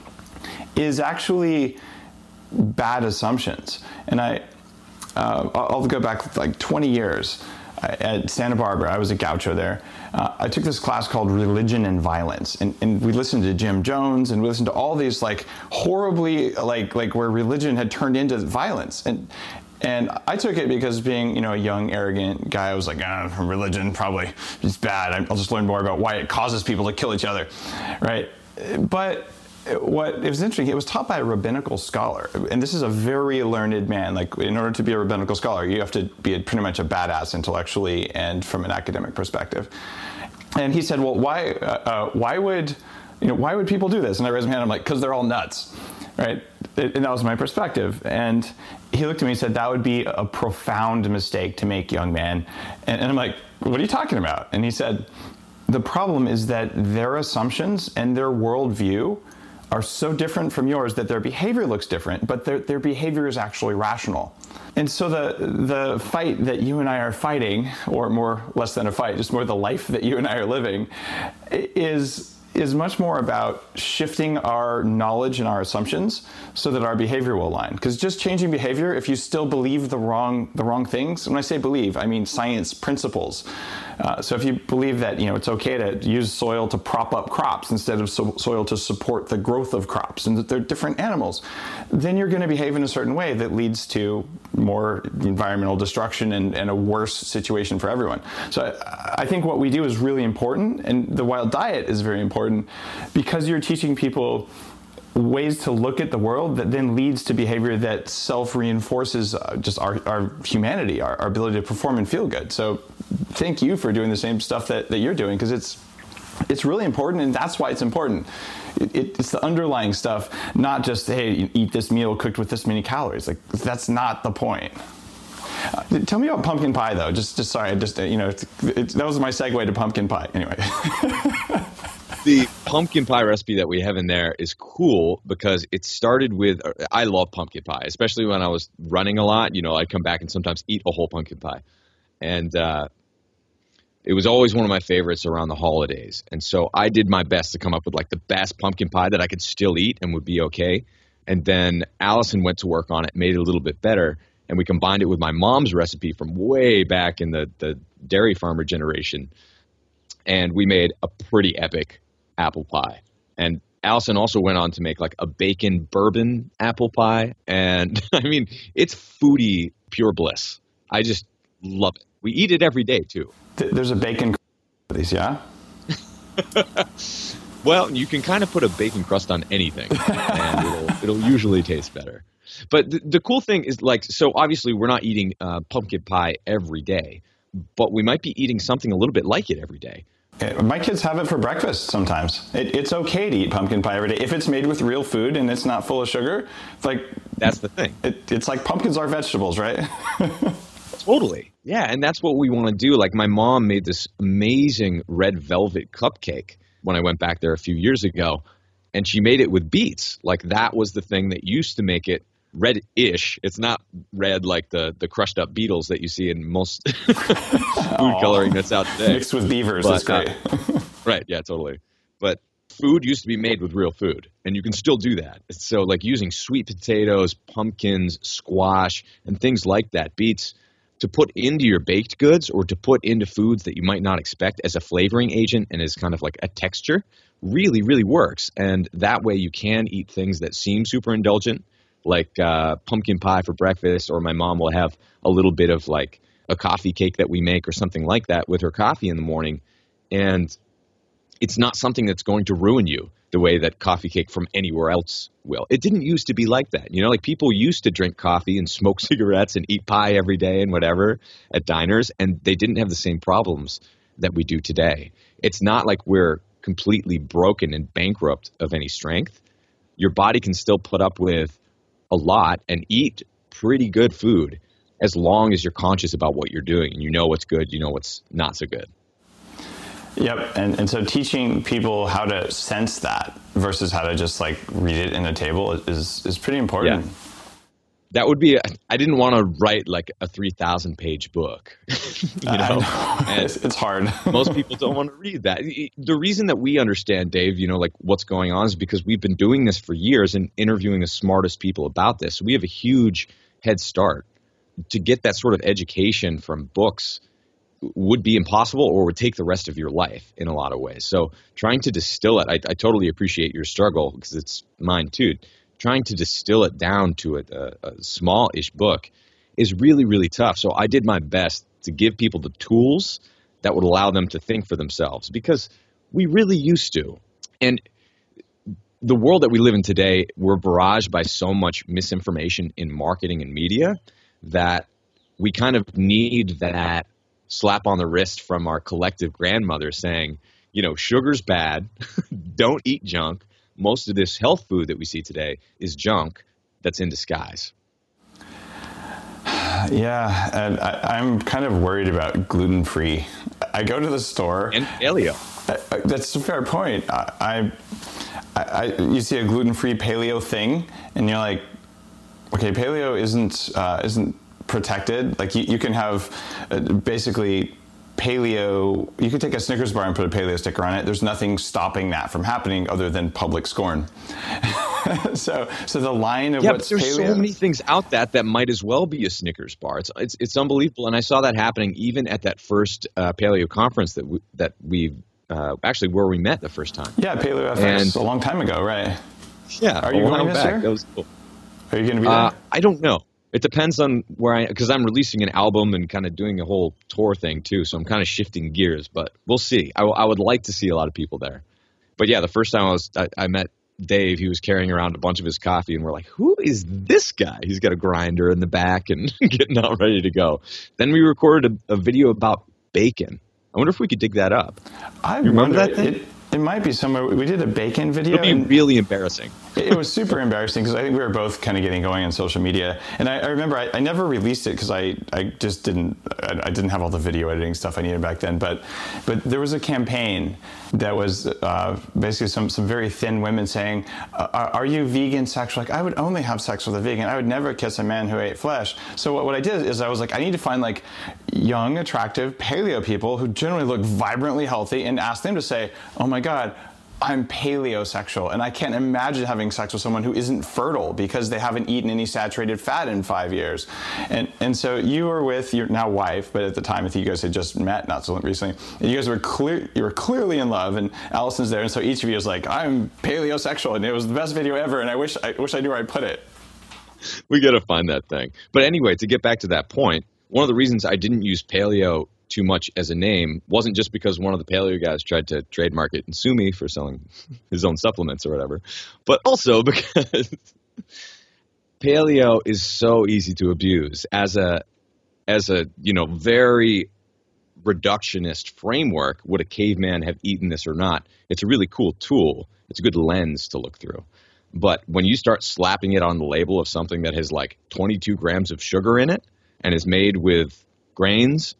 is actually bad assumptions. And I... Uh, I'll go back like twenty years. At Santa Barbara, I was a gaucho there. Uh, I took this class called Religion and Violence, and, and we listened to Jim Jones, and we listened to all these like horribly like like where religion had turned into violence. And and I took it because, being, you know, a young, arrogant guy, I was like, ah, religion probably is bad. I'll just learn more about why it causes people to kill each other, right? But what it was interesting, it was taught by a rabbinical scholar, and this is a very learned man. Like, in order to be a rabbinical scholar, you have to be a, pretty much a badass intellectually and from an academic perspective. And he said, well, why uh, uh, why would you know why would people do this? And I raised my hand. I'm like, because they're all nuts, right? And that was my perspective. And he looked at me and said, that would be a profound mistake to make, young man. And, and I'm like, what are you talking about? And he said, the problem is that their assumptions and their worldview are so different from yours that their behavior looks different, but their, their behavior is actually rational. And so the the fight that you and I are fighting, or more less than a fight, just more the life that you and I are living, is is much more about shifting our knowledge and our assumptions so that our behavior will align. Because just changing behavior, if you still believe the wrong the wrong things, when I say believe, I mean science principles. Uh, so if you believe that, you know, it's okay to use soil to prop up crops instead of so- soil to support the growth of crops, and that they're different animals, then you're going to behave in a certain way that leads to more environmental destruction and, and a worse situation for everyone. So I, I think what we do is really important, and the wild diet is very important because you're teaching people ways to look at the world that then leads to behavior that self-reinforces uh, just our, our humanity, our, our ability to perform and feel good. So thank you for doing the same stuff that, that you're doing, because it's it's really important, and that's why it's important. It, it, it's the underlying stuff, not just, hey, you eat this meal cooked with this many calories. Like, that's not the point. Uh, tell me about pumpkin pie, though. Just, just sorry, just uh, you know, it, it, that was my segue to pumpkin pie. Anyway. The pumpkin pie recipe that we have in there is cool because it started with, I love pumpkin pie, especially when I was running a lot. You know, I'd come back and sometimes eat a whole pumpkin pie. And uh, it was always one of my favorites around the holidays. And so I did my best to come up with like the best pumpkin pie that I could still eat and would be okay. And then Allison went to work on it, made it a little bit better. And we combined it with my mom's recipe from way back in the, the dairy farmer generation. And we made a pretty epic apple pie. And Allison also went on to make like a bacon bourbon apple pie. And I mean, it's foodie pure bliss. I just love it. We eat it every day too. There's a bacon for these, yeah? Well, you can kind of put a bacon crust on anything, and it'll, it'll usually taste better. But the, the cool thing is, like, so obviously we're not eating uh, pumpkin pie every day, but we might be eating something a little bit like it every day. Yeah, my kids have it for breakfast sometimes. It, it's okay to eat pumpkin pie every day if it's made with real food and it's not full of sugar. It's like, that's the thing. It, it's like pumpkins are vegetables, right? Totally. Yeah, and that's what we want to do. Like, my mom made this amazing red velvet cupcake when I went back there a few years ago, and she made it with beets. Like, that was the thing that used to make it red-ish. It's not red like the, the crushed-up beetles that you see in most food Aww. coloring that's out today. Mixed with beavers, but, that's great. uh, right, yeah, totally. But food used to be made with real food, and you can still do that. So, like, using sweet potatoes, pumpkins, squash, and things like that, beets, to put into your baked goods or to put into foods that you might not expect as a flavoring agent and as kind of like a texture really, really works. And that way you can eat things that seem super indulgent, like uh, pumpkin pie for breakfast, or my mom will have a little bit of like a coffee cake that we make or something like that with her coffee in the morning. And it's not something that's going to ruin you the way that coffee cake from anywhere else will. It didn't used to be like that. You know, like people used to drink coffee and smoke cigarettes and eat pie every day and whatever at diners, and they didn't have the same problems that we do today. It's not like we're completely broken and bankrupt of any strength. Your body can still put up with a lot and eat pretty good food as long as you're conscious about what you're doing and you know what's good, you know what's not so good. Yep, and, and so teaching people how to sense that versus how to just like read it in a table is is pretty important. Yeah. That would be, a, I didn't want to write like a three thousand page book, you know, know. And it's, it's hard. most people don't want to read that. The reason that we understand, Dave, you know, like what's going on is because we've been doing this for years and interviewing the smartest people about this. We have a huge head start. To get that sort of education from books would be impossible or would take the rest of your life in a lot of ways. So trying to distill it, I, I totally appreciate your struggle because it's mine too. Trying to distill it down to a, a, a small-ish book is really, really tough. So I did my best to give people the tools that would allow them to think for themselves because we really used to. And the world that we live in today, we're barraged by so much misinformation in marketing and media that we kind of need that slap on the wrist from our collective grandmother saying, you know, sugar's bad, don't eat junk. Most of this health food that we see today is junk that's in disguise. Yeah, and I, I'm kind of worried about gluten-free. I go to the store. And paleo. I, I, that's a fair point. I, I, I, you see a gluten-free paleo thing, and you're like, okay, paleo isn't uh, isn't protected. Like you, you can have uh, basically paleo. You could take a Snickers bar and put a paleo sticker on it. There's nothing stopping that from happening other than public scorn. so, so the line of yeah, what's but there's paleo. so many things out that that might as well be a Snickers bar. It's it's it's unbelievable, and I saw that happening even at that first uh, paleo conference that we, that we uh, actually where we met the first time. Yeah, Paleo F X a long time ago, right? Yeah, are you going this back. year? That was cool. Are you going to be there? Uh, I don't know. It depends on where I, because I'm releasing an album and kind of doing a whole tour thing too. So I'm kind of shifting gears, but we'll see. I, I would like to see a lot of people there. But yeah, the first time I was, I, I met Dave. He was carrying around a bunch of his coffee, and we're like, "Who is this guy?" He's got a grinder in the back and getting out ready to go. Then we recorded a, a video about bacon. I wonder if we could dig that up. I you remember wonder, that thing? It, it might be somewhere. We did a bacon video. It would be really embarrassing. It was super embarrassing because I think we were both kind of getting going on social media. And I, I remember I, I never released it because I, I just didn't I, I didn't have all the video editing stuff I needed back then. But but there was a campaign that was uh, basically some, some very thin women saying, are, are you vegan sexual? Like, I would only have sex with a vegan. I would never kiss a man who ate flesh. So what, what I did is I was like, I need to find like young, attractive paleo people who generally look vibrantly healthy and ask them to say, oh my God, I'm paleosexual, and I can't imagine having sex with someone who isn't fertile because they haven't eaten any saturated fat in five years. And and so you were with your now wife, but at the time I think you guys had just met not so recently. And you guys were clear, you were clearly in love, and Allison's there, and so each of you was like, I'm paleosexual, and it was the best video ever, and I wish I wish I knew where I'd put it. We got to find that thing. But anyway, to get back to that point, one of the reasons I didn't use paleo too much as a name wasn't just because one of the paleo guys tried to trademark it and sue me for selling his own supplements or whatever, but also because paleo is so easy to abuse as a as a you know very reductionist framework. Would a caveman have eaten this or not? It's a really cool tool. It's a good lens to look through. But when you start slapping it on the label of something that has like twenty-two grams of sugar in it and is made with grains,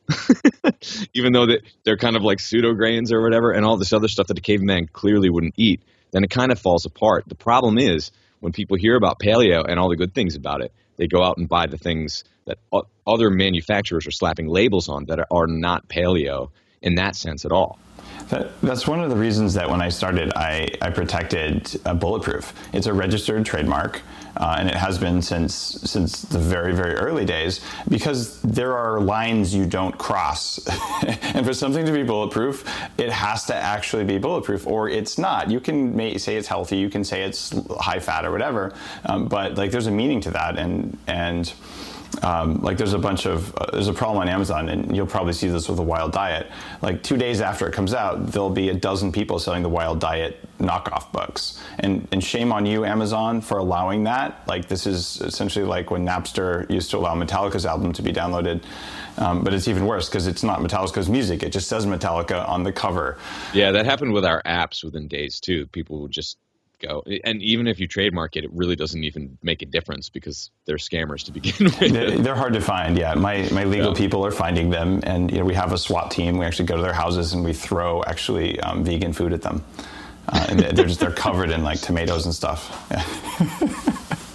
even though that they're kind of like pseudo grains or whatever, and all this other stuff that a caveman clearly wouldn't eat, then it kind of falls apart. The problem is when people hear about paleo and all the good things about it, they go out and buy the things that o- other manufacturers are slapping labels on that are, are not paleo in that sense at all. That, that's one of the reasons that when I started, I, I protected uh, Bulletproof. It's a registered trademark, uh, and it has been since since the very, very early days, because there are lines you don't cross. And for something to be bulletproof, it has to actually be bulletproof, or it's not. You can may, say it's healthy, you can say it's high fat or whatever, um, but like there's a meaning to that, and and. Um, like there's a bunch of, uh, there's a problem on Amazon, and you'll probably see this with the Wild Diet. Like two days after it comes out, there'll be a dozen people selling the Wild Diet knockoff books. And, and shame on you, Amazon, for allowing that. Like this is essentially like when Napster used to allow Metallica's album to be downloaded. Um, but it's even worse because it's not Metallica's music. It just says Metallica on the cover. Yeah, that happened with our apps within days too. People would just go. And even if you trademark it, it really doesn't even make a difference because they're scammers to begin with. They're, they're hard to find. Yeah, my my legal yeah. people are finding them, and you know we have a SWAT team. We actually go to their houses and we throw actually um, vegan food at them, uh, and they're just they're covered in like tomatoes and stuff. Yeah.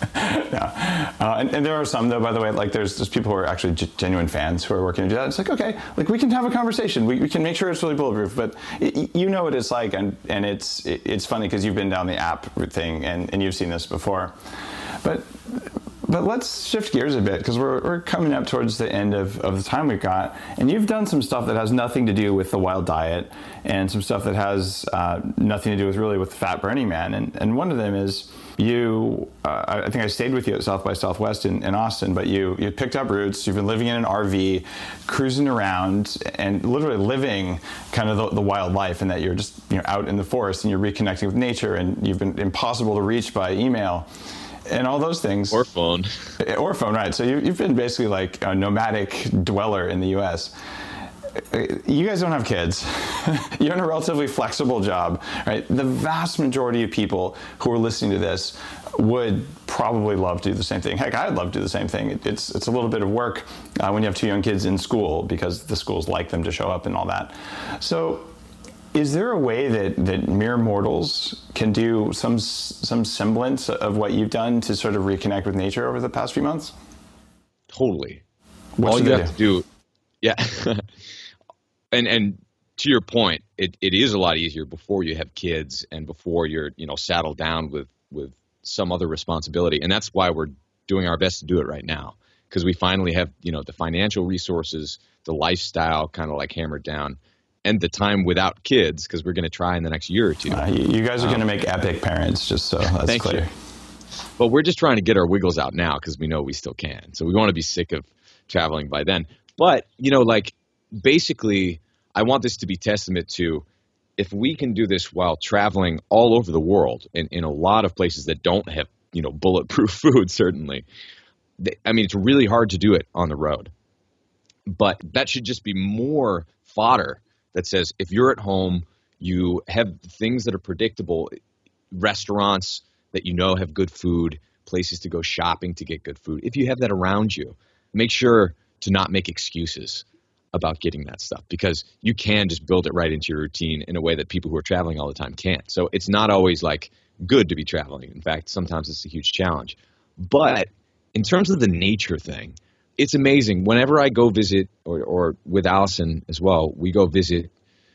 Yeah. Uh, and, and there are some, though, by the way, like there's there's people who are actually g- genuine fans who are working to do that. It's like, okay, like we can have a conversation. We, we can make sure it's really bulletproof, but it, you know what it's like. And, and it's it, it's funny because you've been down the app thing and, and you've seen this before. But but let's shift gears a bit because we're, we're coming up towards the end of, of the time we've got. And you've done some stuff that has nothing to do with the Wild Diet and some stuff that has uh, nothing to do with really with Fat Burning Man. And, and one of them is you, uh, I think I stayed with you at South by Southwest in, in Austin, but you, you picked up roots, you've been living in an R V, cruising around and literally living kind of the, the wild life, and that you're just you know out in the forest and you're reconnecting with nature, and you've been impossible to reach by email and all those things. Or phone. Or phone, right. So you, you've been basically like a nomadic dweller in the U S You guys don't have kids. You're in a relatively flexible job, right? The vast majority of people who are listening to this would probably love to do the same thing. Heck, I'd love to do the same thing. It's it's a little bit of work uh, when you have two young kids in school because the schools like them to show up and all that. So is there a way that, that mere mortals can do some some semblance of what you've done to sort of reconnect with nature over the past few months? Totally. What All you do? have to do, yeah. And and to your point, it, it is a lot easier before you have kids and before you're you know saddled down with, with some other responsibility, and that's why we're doing our best to do it right now, because we finally have you know the financial resources, the lifestyle kind of like hammered down, and the time without kids, because we're going to try in the next year or two. Uh, you, you guys are um, going to make epic parents, just so that's thank clear. You. But we're just trying to get our wiggles out now because we know we still can. So we want to be sick of traveling by then. But you know, like basically. I want this to be testament to if we can do this while traveling all over the world in, in a lot of places that don't have, you know, bulletproof food, certainly. They, I mean, it's really hard to do it on the road. But that should just be more fodder that says if you're at home, you have things that are predictable, restaurants that you know have good food, places to go shopping to get good food. If you have that around you, make sure to not make excuses about getting that stuff, because you can just build it right into your routine in a way that people who are traveling all the time can't. So it's not always like good to be traveling. In fact, sometimes it's a huge challenge. But in terms of the nature thing, it's amazing. Whenever I go visit, or, or with Allison as well, we go visit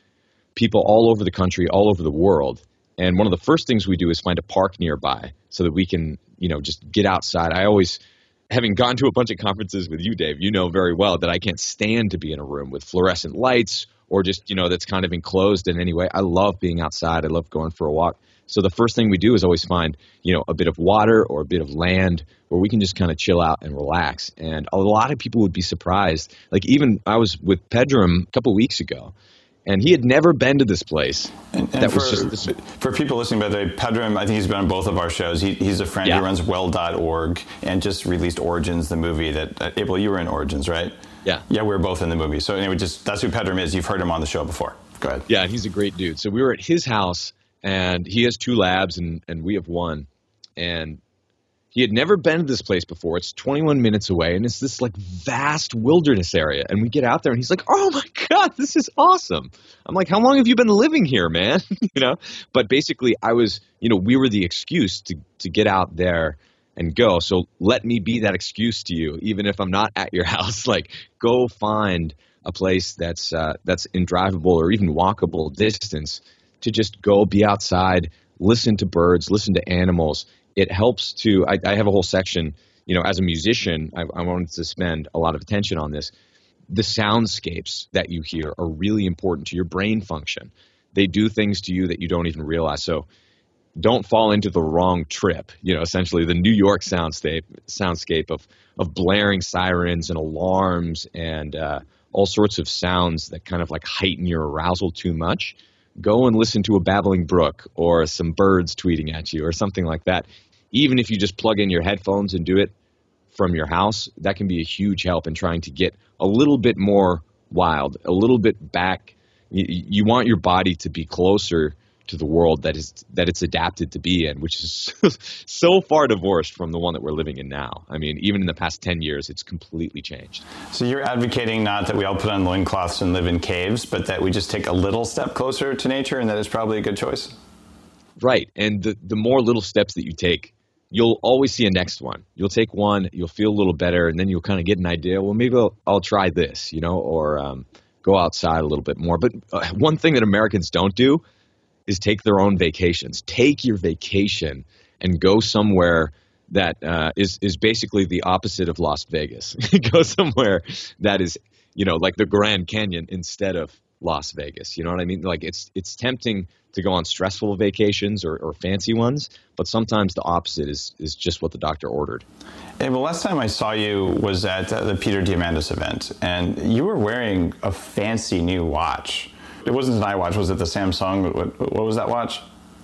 people all over the country, all over the world. And one of the first things we do is find a park nearby so that we can, you know, just get outside. I always, having gone to a bunch of conferences with you, Dave, you know very well that I can't stand to be in a room with fluorescent lights or just, you know, that's kind of enclosed in any way. I love being outside. I love going for a walk. So the first thing we do is always find, you know, a bit of water or a bit of land where we can just kind of chill out and relax. And a lot of people would be surprised. Like even I was with Pedram a couple weeks ago, and he had never been to this place. And, and that for, was just this. For people listening, by the way, Pedram, I think he's been on both of our shows. He, he's a friend. Yeah. He runs well dot org and just released Origins, the movie that, uh, Abel, you were in Origins, right? Yeah. Yeah, we were both in the movie. So anyway, just that's who Pedram is. You've heard him on the show before. Go ahead. Yeah, he's a great dude. So we were at his house, and he has two labs, and, and we have one. And he had never been to this place before. It's twenty-one minutes away, and it's this like vast wilderness area. And we get out there, and he's like, "Oh my God, this is awesome!" I'm like, "How long have you been living here, man?" you know. But basically, I was, you know, we were the excuse to to get out there and go. So let me be that excuse to you, even if I'm not at your house. Like, go find a place that's uh, that's in drivable or even walkable distance to just go be outside, listen to birds, listen to animals. It helps to, I, I have a whole section, you know, as a musician, I, I wanted to spend a lot of attention on this. The soundscapes that you hear are really important to your brain function. They do things to you that you don't even realize. So don't fall into the wrong trip. You know, essentially the New York soundscape, soundscape of, of blaring sirens and alarms and uh, all sorts of sounds that kind of like heighten your arousal too much. Go and listen to a babbling brook or some birds tweeting at you or something like that. Even if you just plug in your headphones and do it from your house, that can be a huge help in trying to get a little bit more wild, a little bit back. You, you want your body to be closer to the world that is that it's adapted to be in, which is so far divorced from the one that we're living in now. I mean, even in the past ten years, it's completely changed. So you're advocating not that we all put on loincloths and live in caves, but that we just take a little step closer to nature, and that is probably a good choice? Right. And the, the more little steps that you take, you'll always see a next one. You'll take one, you'll feel a little better, and then you'll kind of get an idea, well, maybe I'll, I'll try this, you know, or um, go outside a little bit more. But uh, one thing that Americans don't do is take their own vacations. Take your vacation and go somewhere that uh, is is basically the opposite of Las Vegas. Go somewhere that is, you know, like the Grand Canyon instead of Las Vegas. You know what I mean? Like it's it's tempting to go on stressful vacations or, or fancy ones, but sometimes the opposite is is just what the doctor ordered. Hey, well, last time I saw you was at uh, the Peter Diamandis event, and you were wearing a fancy new watch. It wasn't an iWatch. Was it the Samsung? What, what was that watch?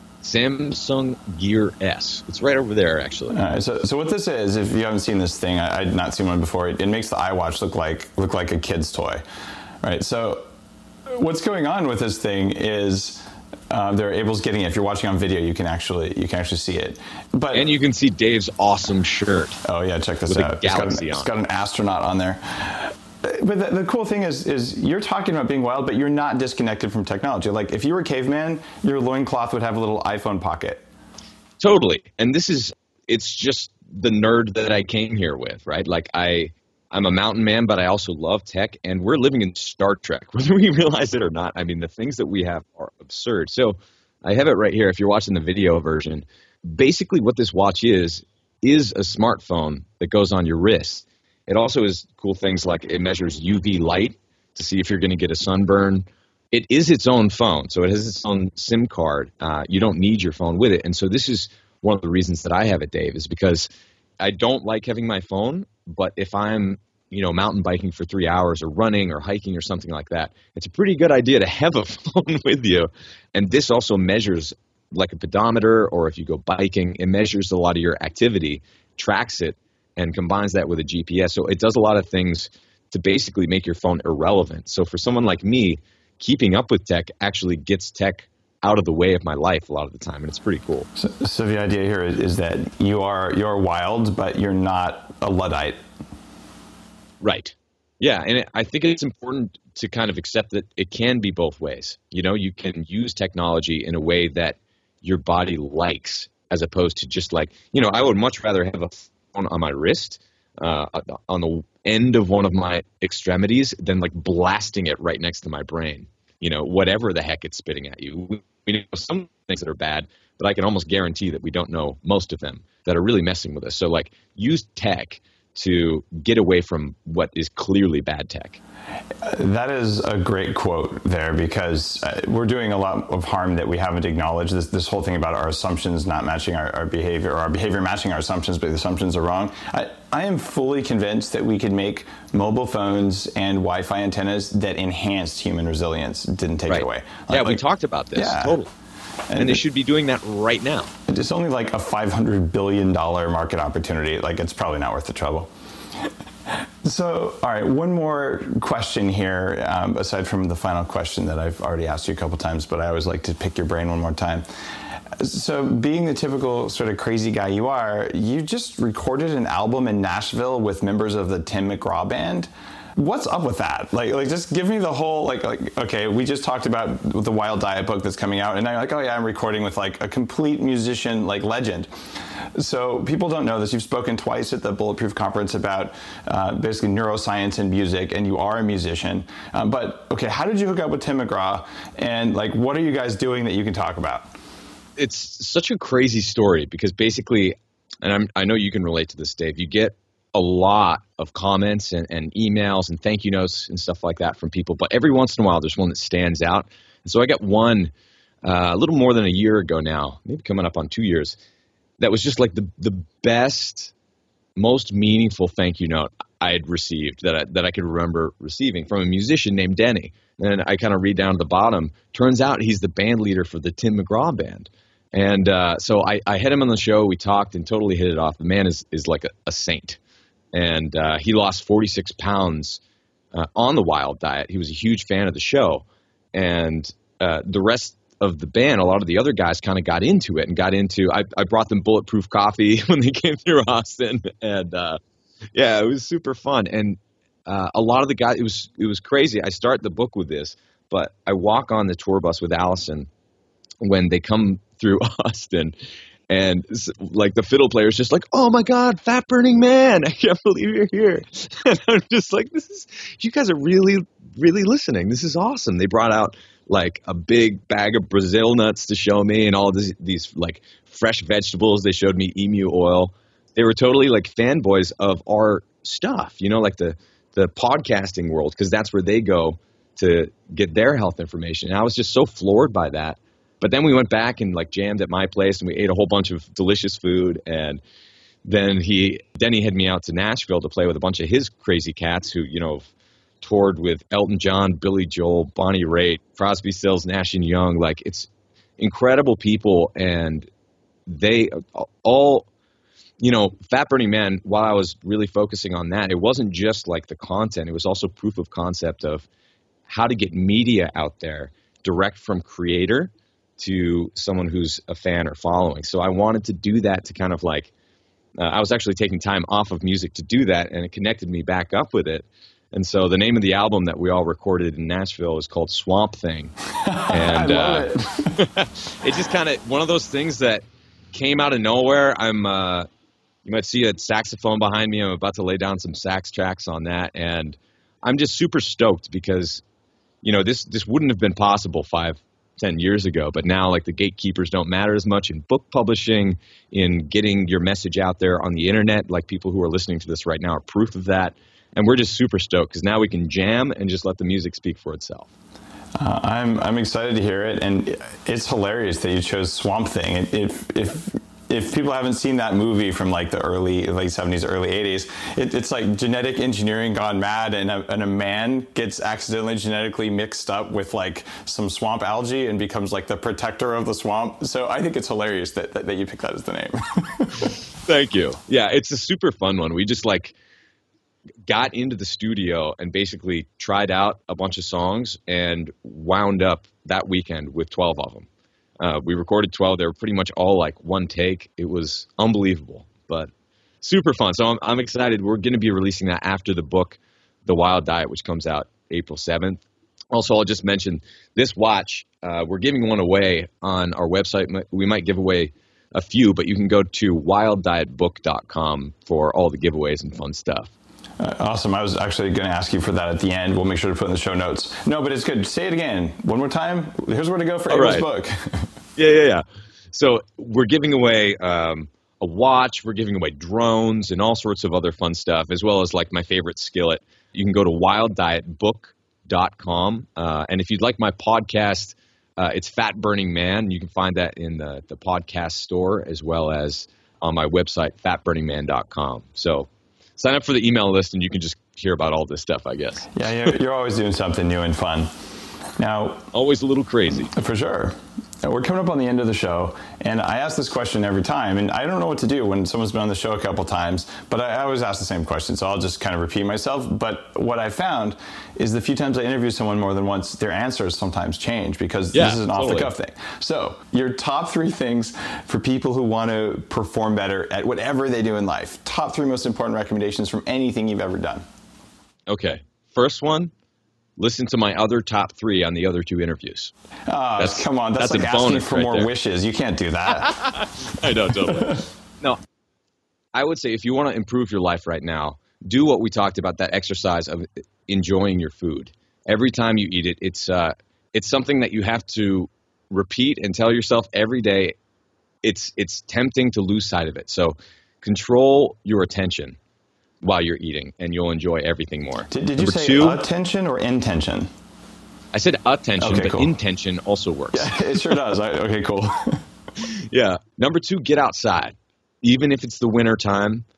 Samsung Gear S. It's right over there, actually. All right, so, so what this is, if you haven't seen this thing, I, I'd not seen one before. It, it makes the iWatch look like look like a kid's toy. All right. So what's going on with this thing is uh, they're Abel's getting it. If you're watching on video, you can actually you can actually see it. But and you can see Dave's awesome shirt. Oh yeah, check this with out. A galaxy it's, got an, on it's got an astronaut on there. But the, the cool thing is, is you're talking about being wild, but you're not disconnected from technology. Like if you were a caveman, your loincloth would have a little iPhone pocket. Totally. And this is, it's just the nerd that I came here with, right? Like I, I'm a mountain man, but I also love tech, and we're living in Star Trek, whether we realize it or not. I mean, the things that we have are absurd. So I have it right here. If you're watching the video version, basically what this watch is, is a smartphone that goes on your wrist. It also has cool things like it measures U V light to see if you're going to get a sunburn. It is its own phone, so it has its own SIM card. Uh, you don't need your phone with it. And so this is one of the reasons that I have it, Dave, is because I don't like having my phone, but if I'm, you know, mountain biking for three hours or running or hiking or something like that, it's a pretty good idea to have a phone with you. And this also measures like a pedometer, or if you go biking, it measures a lot of your activity, tracks it, and combines that with a G P S. So it does a lot of things to basically make your phone irrelevant. So for someone like me, keeping up with tech actually gets tech out of the way of my life a lot of the time, and it's pretty cool. So, so the idea here is, is that you are you're wild, but you're not a Luddite. Right. Yeah, and it, I think it's important to kind of accept that it can be both ways. You know, you can use technology in a way that your body likes, as opposed to just like, you know, I would much rather have a phone on my wrist, uh, on the end of one of my extremities, than like blasting it right next to my brain. You know, whatever the heck it's spitting at you. We know some things that are bad, but I can almost guarantee that we don't know most of them that are really messing with us. So like, use tech to get away from what is clearly bad tech. That is a great quote there, because uh, we're doing a lot of harm that we haven't acknowledged. This this whole thing about our assumptions not matching our, our behavior, or our behavior matching our assumptions, but the assumptions are wrong. I, I am fully convinced that we could make mobile phones and Wi-Fi antennas that enhanced human resilience, didn't take right. it away. Yeah, like, we talked about this, yeah. totally. And, and they should be doing that right now. It's only like a five hundred billion dollars market opportunity. Like, it's probably not worth the trouble. So, all right, one more question here, um, aside from the final question that I've already asked you a couple times, but I always like to pick your brain one more time. So, being the typical sort of crazy guy you are, you just recorded an album in Nashville with members of the Tim McGraw Band. What's up with that? Like, like, just give me the whole, like, like, okay, we just talked about the Wild Diet book that's coming out, and now you're like, oh yeah, I'm recording with like a complete musician, like legend. So people don't know this. You've spoken twice at the Bulletproof Conference about uh, basically neuroscience and music, and you are a musician. Um, but okay, how did you hook up with Tim McGraw, and like, what are you guys doing that you can talk about? It's such a crazy story, because basically, and I'm, I know you can relate to this, Dave, you get a lot of comments and, and emails and thank you notes and stuff like that from people, but every once in a while there's one that stands out. And so I got one uh, a little more than a year ago now, maybe coming up on two years, that was just like the the best, most meaningful thank you note I had received that I, that I could remember receiving, from a musician named Denny. And I kind of read down to the bottom. Turns out he's the band leader for the Tim McGraw Band. And uh, so I, I had him on the show. We talked and totally hit it off. The man is, is like a, a saint. And uh, he lost forty-six pounds uh, on the Wild Diet. He was a huge fan of the show. And uh, the rest of the band, a lot of the other guys kind of got into it and got into, I, I brought them Bulletproof coffee when they came through Austin. And uh, yeah, it was super fun. And uh, a lot of the guys, it was, it was crazy. I start the book with this, but I walk on the tour bus with Allison when they come through Austin. And like the fiddle player is just like, oh my God, Fat Burning Man, I can't believe you're here. And I'm just like, this is, you guys are really, really listening. This is awesome. They brought out like a big bag of Brazil nuts to show me, and all these, these like fresh vegetables. They showed me emu oil. They were totally like fanboys of our stuff, you know, like the, the podcasting world, because that's where they go to get their health information. And I was just so floored by that. But then we went back and like jammed at my place, and we ate a whole bunch of delicious food. And then he, Denny had me out to Nashville to play with a bunch of his crazy cats who, you know, toured with Elton John, Billy Joel, Bonnie Raitt, Crosby, Stills, Nash and Young. Like, it's incredible people. And they all, you know, Fat Burning Man, while I was really focusing on that, it wasn't just like the content. It was also proof of concept of how to get media out there direct from creator to someone who's a fan or following. So I wanted to do that to kind of like, uh, I was actually taking time off of music to do that, and it connected me back up with it. And so the name of the album that we all recorded in Nashville is called Swamp Thing. And I love uh, it. It's just kind of one of those things that came out of nowhere. I'm, uh, you might see a saxophone behind me. I'm about to lay down some sax tracks on that. And I'm just super stoked because, you know, this, this wouldn't have been possible five, ten years ago, but now like the gatekeepers don't matter as much in book publishing, in getting your message out there on the internet. Like, people who are listening to this right now are proof of that. And we're just super stoked because now we can jam and just let the music speak for itself. Uh, I'm I'm excited to hear it, and it's hilarious that you chose Swamp Thing. If if if people haven't seen that movie from like the early late seventies, early eighties, it, it's like genetic engineering gone mad, and a, and a man gets accidentally genetically mixed up with like some swamp algae and becomes like the protector of the swamp. So I think it's hilarious that that, that you picked that as the name. Thank you. Yeah, it's a super fun one. We just like, got into the studio and basically tried out a bunch of songs and wound up that weekend with twelve of them. Uh, we recorded twelve. They were pretty much all like one take. It was unbelievable, but super fun. So I'm, I'm excited. We're going to be releasing that after the book, The Wild Diet, which comes out April seventh. Also, I'll just mention this watch. Uh, we're giving one away on our website. We might give away a few, but you can go to wild diet book dot com for all the giveaways and fun stuff. Uh, awesome. I was actually going to ask you for that at the end. We'll make sure to put in the show notes. No, but it's good. Say it again. One more time. Here's where to go for Abel's right. book. yeah, yeah, yeah. So we're giving away um, a watch. We're giving away drones and all sorts of other fun stuff, as well as like my favorite skillet. You can go to wild diet book dot com. Uh, and if you'd like my podcast, uh, it's Fat Burning Man. You can find that in the, the podcast store as well as on my website, fat burning man dot com. So sign up for the email list and you can just hear about all this stuff, I guess. Yeah, you're, you're always doing something new and fun. Now, always a little crazy. For sure. We're coming up on the end of the show, and I ask this question every time, and I don't know what to do when someone's been on the show a couple times, but I always ask the same question, so I'll just kind of repeat myself. But what I found is the few times I interview someone more than once, their answers sometimes change because yeah, this is an totally. off-the-cuff thing. So your top three things for people who want to perform better at whatever they do in life. Top three most important recommendations from anything you've ever done. Okay. First one. Listen to my other top three on the other two interviews. Oh, that's, come on. That's, that's like asking for right more there. wishes. You can't do that. I know, totally. No, I would say if you want to improve your life right now, do what we talked about, that exercise of enjoying your food. Every time you eat it, it's uh, it's something that you have to repeat and tell yourself every day. It's it's tempting to lose sight of it. So control your attention while you're eating, and you'll enjoy everything more. Did, did you say two, attention or intention? I said attention, okay, but cool. intention also works. Yeah, it sure does. I, okay, cool. Yeah. Number two, get outside. Even if it's the winter time,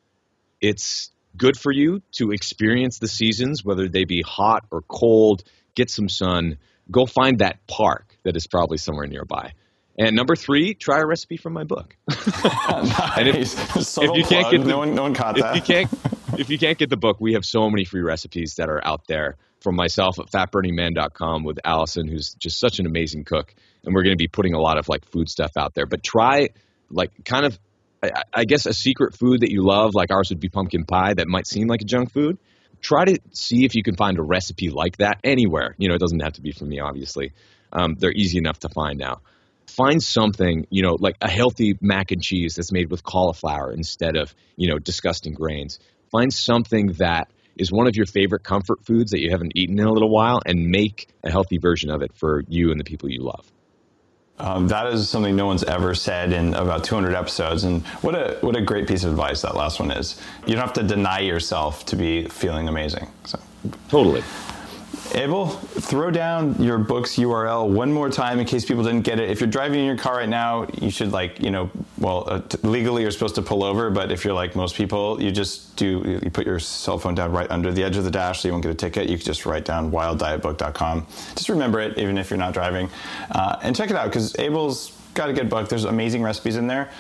it's good for you to experience the seasons, whether they be hot or cold. Get some sun. Go find that park that is probably somewhere nearby. And number three, try a recipe from my book. Nice. And if, if you can't get the, no one, no one caught if that. You can't, if you can't get the book, we have so many free recipes that are out there from myself at fat burning man dot com with Allison, who's just such an amazing cook. And we're going to be putting a lot of like food stuff out there. But try like kind of, I, I guess, a secret food that you love, like ours would be pumpkin pie, that might seem like a junk food. Try to see if you can find a recipe like that anywhere. You know, it doesn't have to be from me, obviously. Um, they're easy enough to find now. Find something, you know, like a healthy mac and cheese that's made with cauliflower instead of, you know, disgusting grains. Find something that is one of your favorite comfort foods that you haven't eaten in a little while and make a healthy version of it for you and the people you love. Um, that is something no one's ever said in about two hundred episodes. And what a what a great piece of advice that last one is. You don't have to deny yourself to be feeling amazing. So. Totally. Abel, throw down your book's U R L one more time in case people didn't get it. If you're driving in your car right now, you should like, you know, well, uh, t- legally you're supposed to pull over, but if you're like most people, you just do, you put your cell phone down right under the edge of the dash so you won't get a ticket. You can just write down wild diet book dot com. Just remember it, even if you're not driving. Uh, and check it out, because Abel's got a good book. There's amazing recipes in there.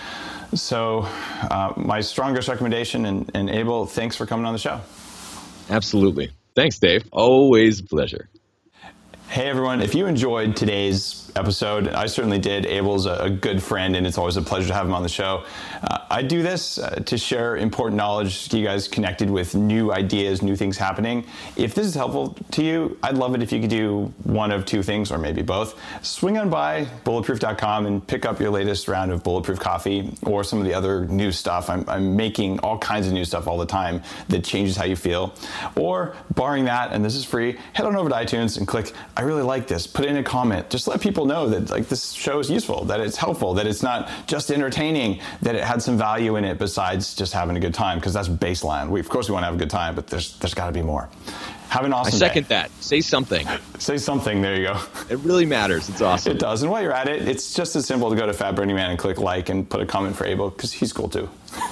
So uh, my strongest recommendation, and, and Abel, thanks for coming on the show. Absolutely. Thanks, Dave. Always a pleasure. Hey, everyone. If you enjoyed today's episode, I certainly did. Abel's a, a good friend, and it's always a pleasure to have him on the show. Uh, I do this uh, to share important knowledge, get you guys connected with new ideas, new things happening. If this is helpful to you, I'd love it if you could do one of two things, or maybe both. Swing on by bulletproof dot com and pick up your latest round of Bulletproof coffee or some of the other new stuff. I'm, I'm making all kinds of new stuff all the time that changes how you feel. Or, barring that, and this is free, head on over to iTunes and click I really like this. Put in a comment. Just let people know that like this show is useful, that it's helpful, that it's not just entertaining, that it had some value in it besides just having a good time, because that's baseline. We, of course we want to have a good time, but there's there's got to be more. Have an awesome day. I second day. that. Say something. Say something. There you go. It really matters. It's awesome. It does. And while you're at it, it's just as simple to go to Fat Burning Man and click like and put a comment for Abel, because he's cool too.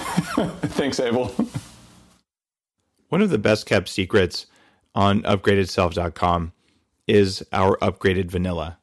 Thanks, Abel. One of the best kept secrets on upgraded self dot com is our upgraded vanilla.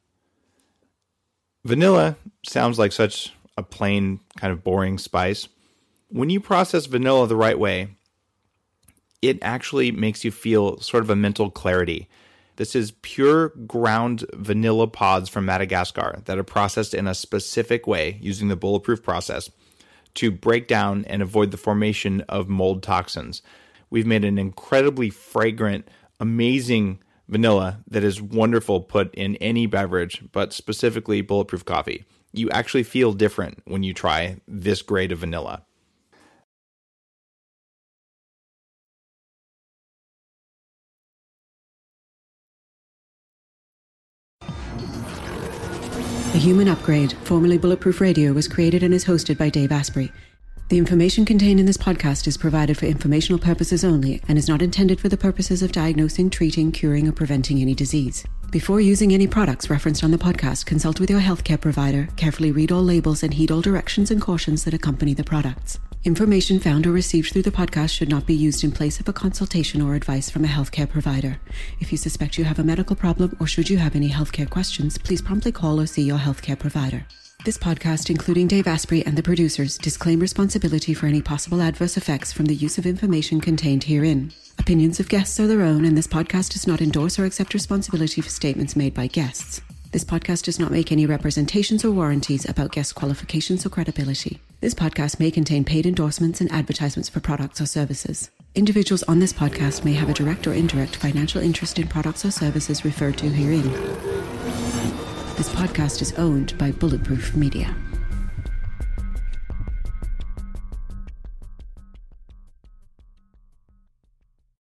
Vanilla sounds like such a plain, kind of boring spice. When you process vanilla the right way, it actually makes you feel sort of a mental clarity. This is pure ground vanilla pods from Madagascar that are processed in a specific way using the Bulletproof process to break down and avoid the formation of mold toxins. We've made an incredibly fragrant, amazing vanilla that is wonderful put in any beverage, but specifically Bulletproof coffee. You actually feel different when you try this grade of vanilla. The Human Upgrade, formerly Bulletproof Radio, was created and is hosted by Dave Asprey. The information contained in this podcast is provided for informational purposes only and is not intended for the purposes of diagnosing, treating, curing, or preventing any disease. Before using any products referenced on the podcast, consult with your healthcare provider, carefully read all labels, and heed all directions and cautions that accompany the products. Information found or received through the podcast should not be used in place of a consultation or advice from a healthcare provider. If you suspect you have a medical problem or should you have any healthcare questions, please promptly call or see your healthcare provider. This podcast, including Dave Asprey and the producers, disclaim responsibility for any possible adverse effects from the use of information contained herein. Opinions of guests are their own, and this podcast does not endorse or accept responsibility for statements made by guests. This podcast does not make any representations or warranties about guest qualifications or credibility. This podcast may contain paid endorsements and advertisements for products or services. Individuals on this podcast may have a direct or indirect financial interest in products or services referred to herein. This podcast is owned by Bulletproof Media.